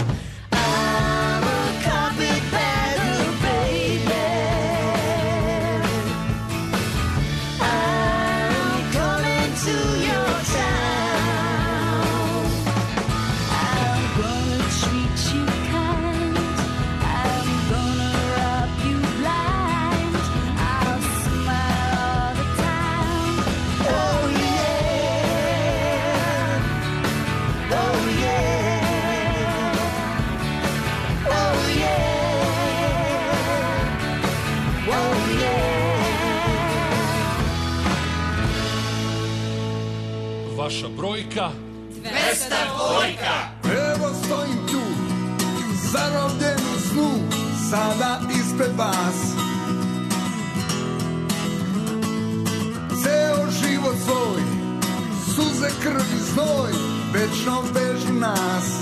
I'm a carpetbagger, baby. I'm coming to your town. I'm gonna treat you kind. I'm gonna rob you blind. I'll smile. Oh yeah, oh yeah, oh yeah, oh yeah. Vaša brojka dvesta dvojka. Evo stojim tu, zarobljen u snu, sada ispred vas. Ceo život život svoj, suze, krv i znoj, večno vežu nas.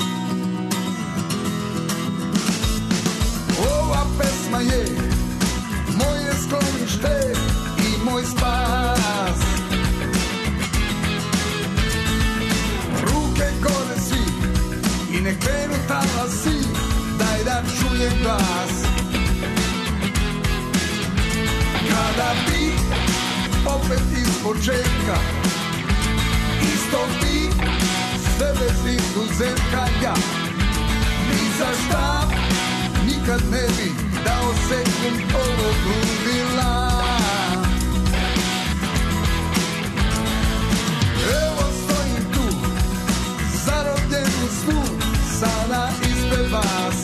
Ova pesma je moje sklonište i moj spas. Ruke gore svi i nek krenu talasi, daj da čujem glas. Kada bi opet iz početka, isto bi sve bez izuzetka ja, ni za šta nikad ne bi dao sekund ovog ludila. Evo stojim tu, zarobljen u snu, sada ispred vas.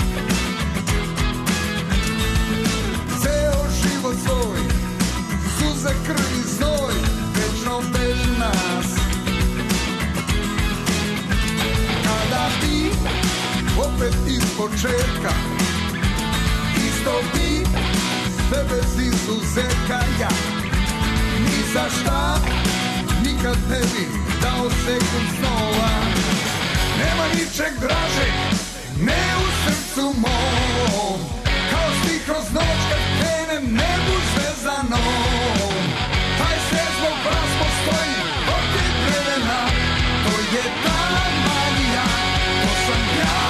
Ceo život svoj, suze, krv i znoj, večno vežu nas. Kada bi opet iz početka, isto bi sve bez izuzetka ja, ni za šta nikad ne bi dao sekund snova. Nema ničeg draže, ne u srcu mom, kao stih kroz noć kad krenem nebu zvezdanom. Taj sve zbog vas postoji od tih vremena, to je ta magija, to sam ja.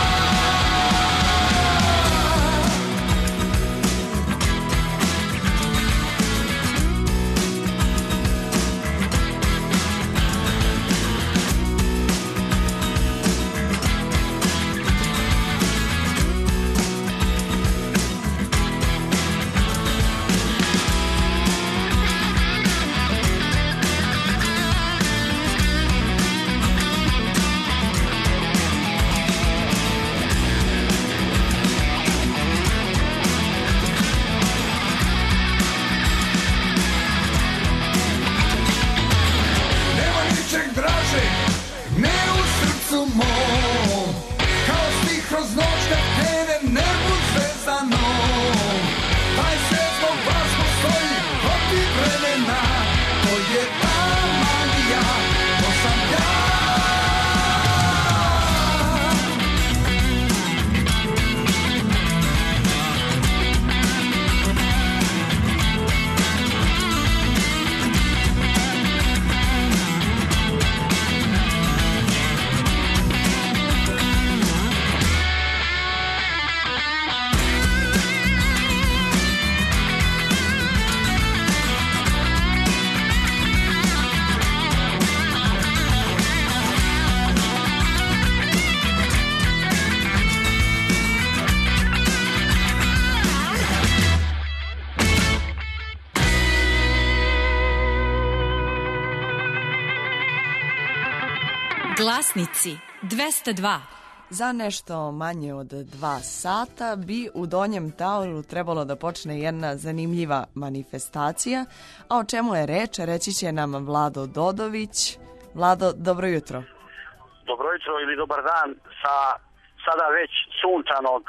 Glasnici dvesta dva. Za nešto manje od dva sata bi u Donjem Taoru trebalo da počne jedna zanimljiva manifestacija, a o čemu je reč reći će nam Vlado Dodović. Vlado, dobro jutro. Dobro jutro ili dobar dan sa sada već sunčanog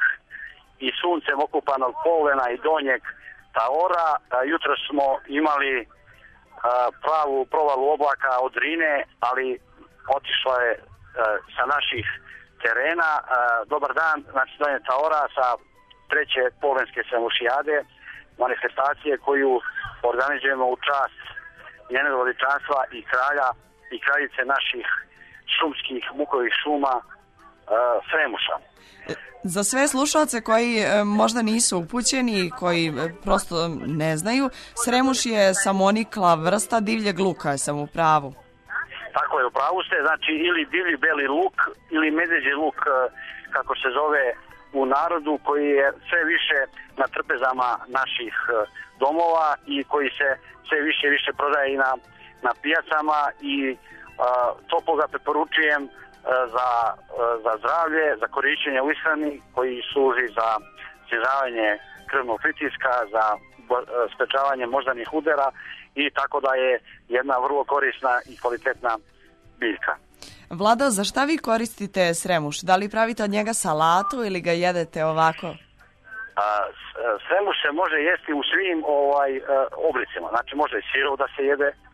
i suncem okupanog Polena i Donjeg Taora. Jutro smo imali pravu provalu oblaka od Drine, ali otišla je sa naših terena. Dobar dan, znači Donje Taora sa treće Polenske Svemušijade, manifestacije koju organizujemo u čast njenog veličanstva i kralja i kraljice naših šumskih bukovih šuma Sremuša. Za sve slušalce koji e, možda nisu upućeni, koji e, prosto ne znaju, Sremuš je samonikla vrsta divljeg luka, sam u pravu. Tako je, u pravu ste, znači ili divlji beli luk ili medveđi luk, kako se zove u narodu, koji je sve više na trpezama naših domova i koji se sve više i više prodaje i na, na pijacama i a, toplo ga preporučujem a, za, a, za zdravlje, za korišćenje u ishrani, koji služi za snižavanje krvnog pritiska, za a, sprečavanje moždanih udara i tako da je jedna vrlo korisna i kvalitetna biljka. Vlado, za šta vi koristite Sremuš? Da li pravite od njega salatu ili ga jedete ovako? A, Sremuš se može jesti u svim ovaj, oblicima. Znači može i sirov da se jede,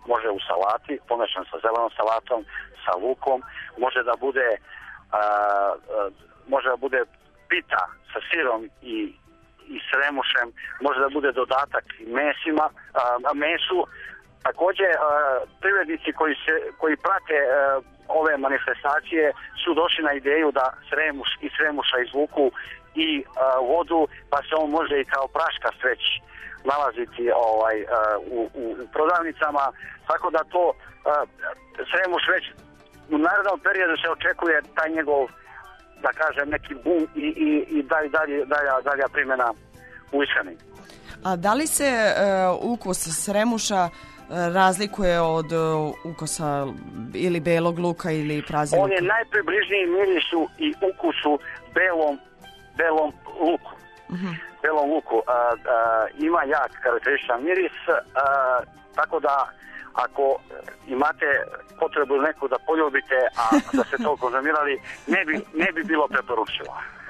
može u salati, pomešan sa zelenom salatom, sa lukom, može da bude a, a, može da bude pita sa sirom i, i sremušem, može da bude dodatak mesima, a, mesu. Takođe, a, privrednici koji, se, koji prate a, ove manifestacije su došli na ideju da sremuš i sremuša izvuku i a, vodu, pa se on može i kao praškast već nalaziti ovaj, a, u, u, u prodavnicama, tako da to a, sremuš već u narednom periodu se očekuje taj njegov, da kažem, neki bum i, i, i dalje, dalje, dalja, dalja primjena u ishrani. A da li se uh, ukus sremuša uh, razlikuje od uh, ukusa ili belog luka ili prazi luka? On je najpribližniji mirisu i ukusu belom, belom luku. Uh-huh. Belom luku. Uh, uh, ima jak karakterističan miris, uh, tako da ako imate potrebu neku da poljubite, a da ste to konzumirali, ne bi, ne bi bilo preporučivo.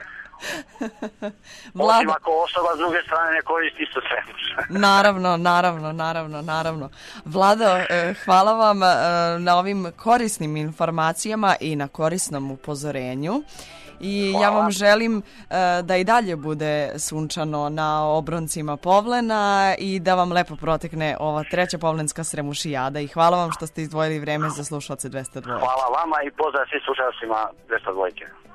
Osim ako osoba s druge strane ne koristi isto sremuš. Naravno, naravno, naravno, naravno. Vlado, eh, hvala vam eh, na ovim korisnim informacijama i na korisnom upozorenju. I hvala. Ja vam želim uh, da i dalje bude sunčano na obroncima Povlena i da vam lepo protekne ova treća povlenska sremušijada i hvala vam što ste izdvojili vreme za slušalce dvesta dva. Hvala vama i pozdrav svim slušalcima dvesta dva.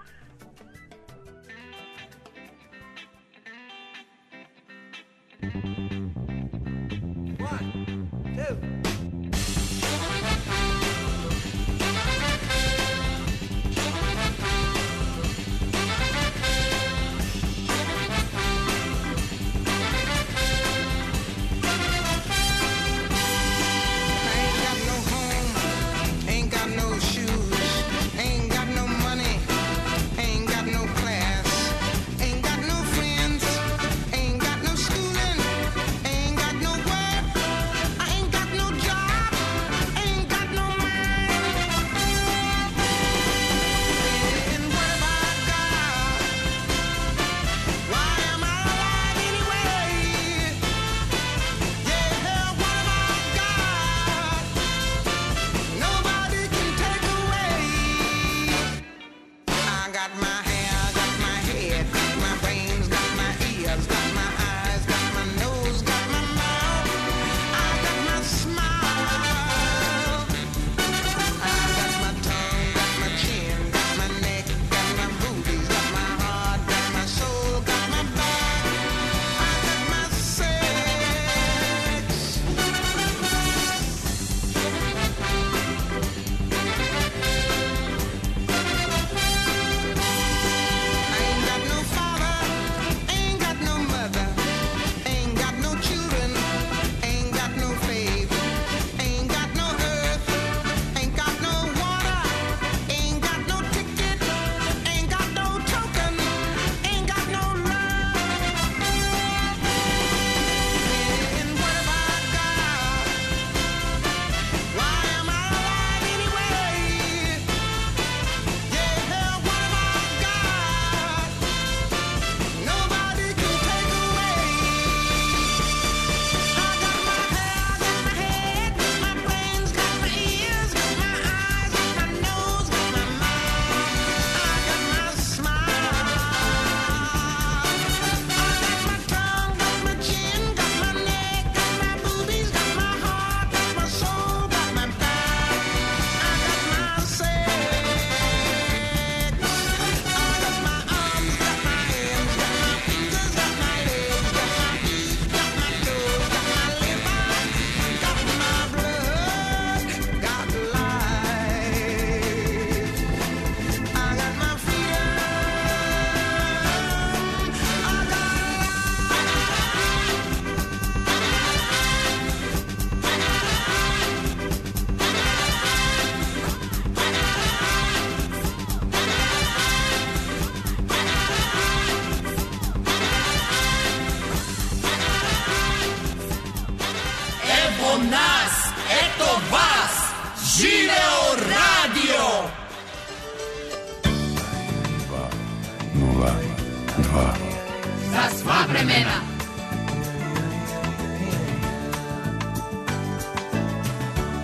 Za sva vremena.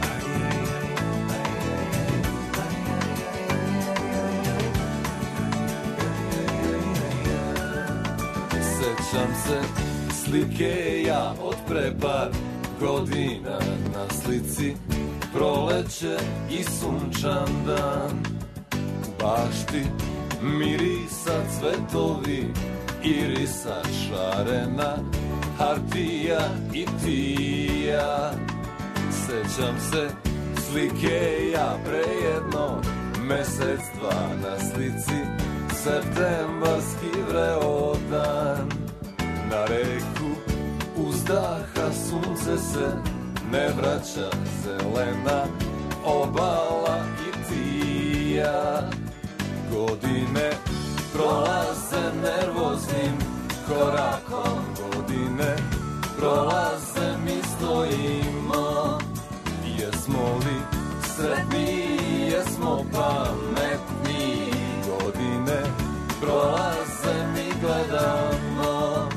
Sećam se slike ja od pre par godina, na slici proleće i sunčan dan. U bašti mirisa cvetovi, irisa šarena, hartija i tija. Sećam se slike ja pre jedno mesec dva, na slici septembarski vreo dan. Na reku uzdaha sunce se ne vraća, zelena obala i tija. Godine prolaze nervoznim korakom, godine prolaze mi stojimo. Jesmo li sretni, jesmo pametni, godine prolaze mi gledamo.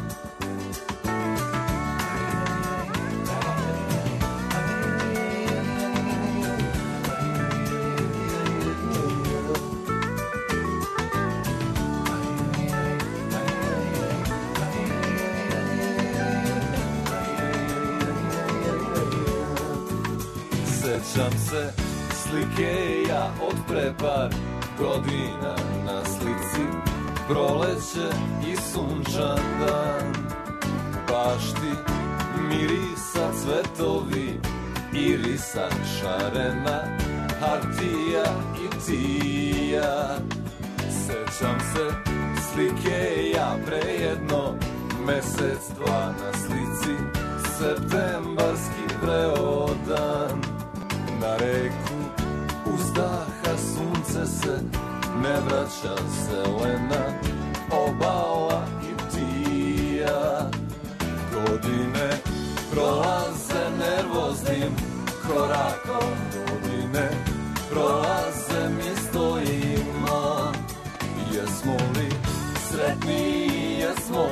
Sećam se slike ja od pre par godina, na slici proleće i sunčan dan. Bašti mirisa cvetovi, irisa šarena, hartija i tija. Sećam se slike ja pre jedno mesec dva, na slici septembarski vreo dan. Na reku uzdaha sunce se ne vraća, zelena obala i tija. Godine prolaze nervoznim korakom, godine prolaze mi stojimo. Jesmo li sretni, jesmo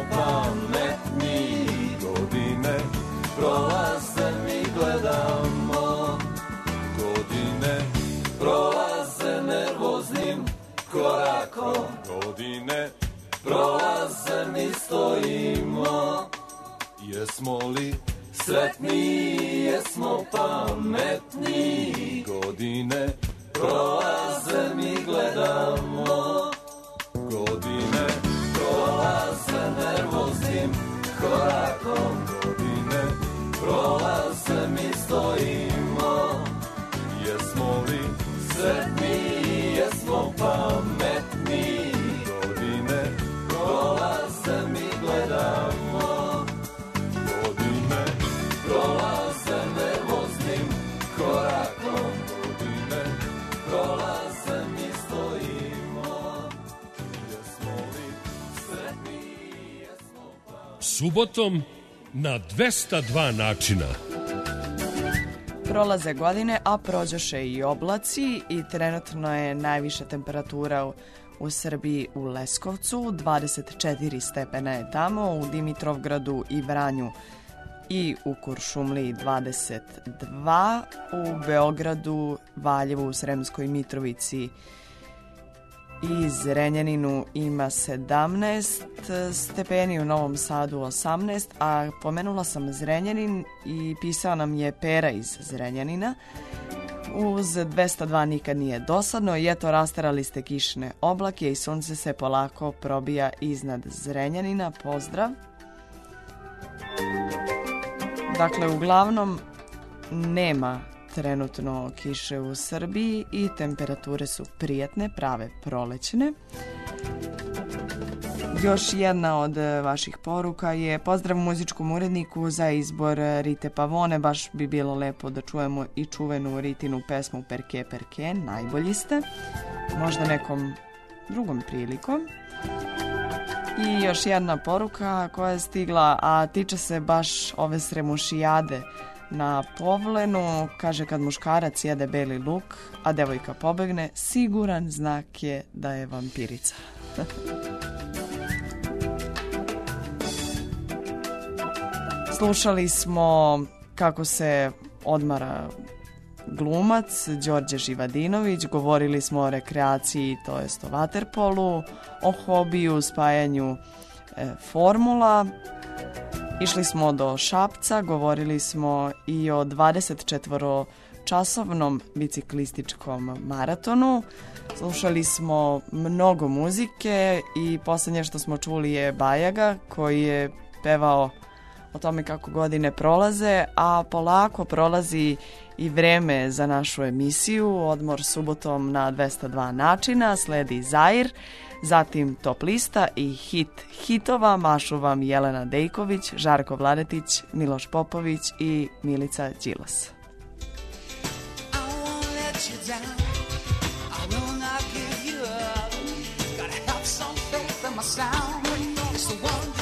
pametni, godine prolaze mi gledamo. Godine prolaze nervoznim korakom, godine prolaze mi stojimo. Jesmo li sretni, jesmo pametni, godine prolaze mi gledamo. Godine prolaze nervoznim korakom, godine prolaze mi stojimo. Jesmo li sretni, jesmo pametni, godine prolaze mi gledamo. Godine prolaze nervoznim korakom, godine prolaze mi stojimo. Jesmo li sretni, jesmo pametni. Subotom na dvesta dva načina. Prolaze godine, a prođoše i oblaci i trenutno je najviša temperatura u, u Srbiji u Leskovcu, dvadeset četiri stepena je tamo, u Dimitrovgradu i Vranju i u Kuršumliji dvadeset dva, u Beogradu, Valjevu, Sremskoj Mitrovici i Zrenjaninu ima sedamnaest stepeni, u Novom Sadu osamnaest, a pomenula sam Zrenjanin i pisao nam je Pera iz Zrenjanina. Uz dvesta dva nikad nije dosadno i eto rasterali ste kišne oblake i sunce se polako probija iznad Zrenjanina. Pozdrav! Dakle, uglavnom nema trenutno kiše u Srbiji i temperature su prijatne, prave prolećne. Još jedna od vaših poruka je pozdrav muzičkom uredniku za izbor Rite Pavone. Baš bi bilo lepo da čujemo i čuvenu Ritinu pesmu Perke Perke, najbolji ste. Možda nekom drugom prilikom. I još jedna poruka koja je stigla, a tiče se baš ove sremušijade na Povlenu. Kaže, kad muškarac jede beli luk, a devojka pobegne, siguran znak je da je vampirica. Slušali smo kako se odmara glumac Đorđe Živadinović, govorili smo o rekreaciji, to jest o vaterpolu, o hobiju, spajanju e, formula. Išli smo do Šapca, govorili smo i o dvadeset četvoro časovnom biciklističkom maratonu. Slušali smo mnogo muzike i posljednje što smo čuli je Bajaga koji je pevao o tome kako godine prolaze, a polako prolazi i vreme za našu emisiju. Odmor subotom na dvesta dva načina, sledi Zair, zatim Top lista i hit hitova. Mašu vam Jelena Dejković, Žarko Vladetić, Miloš Popović i Milica Đilas. Sound, it's the one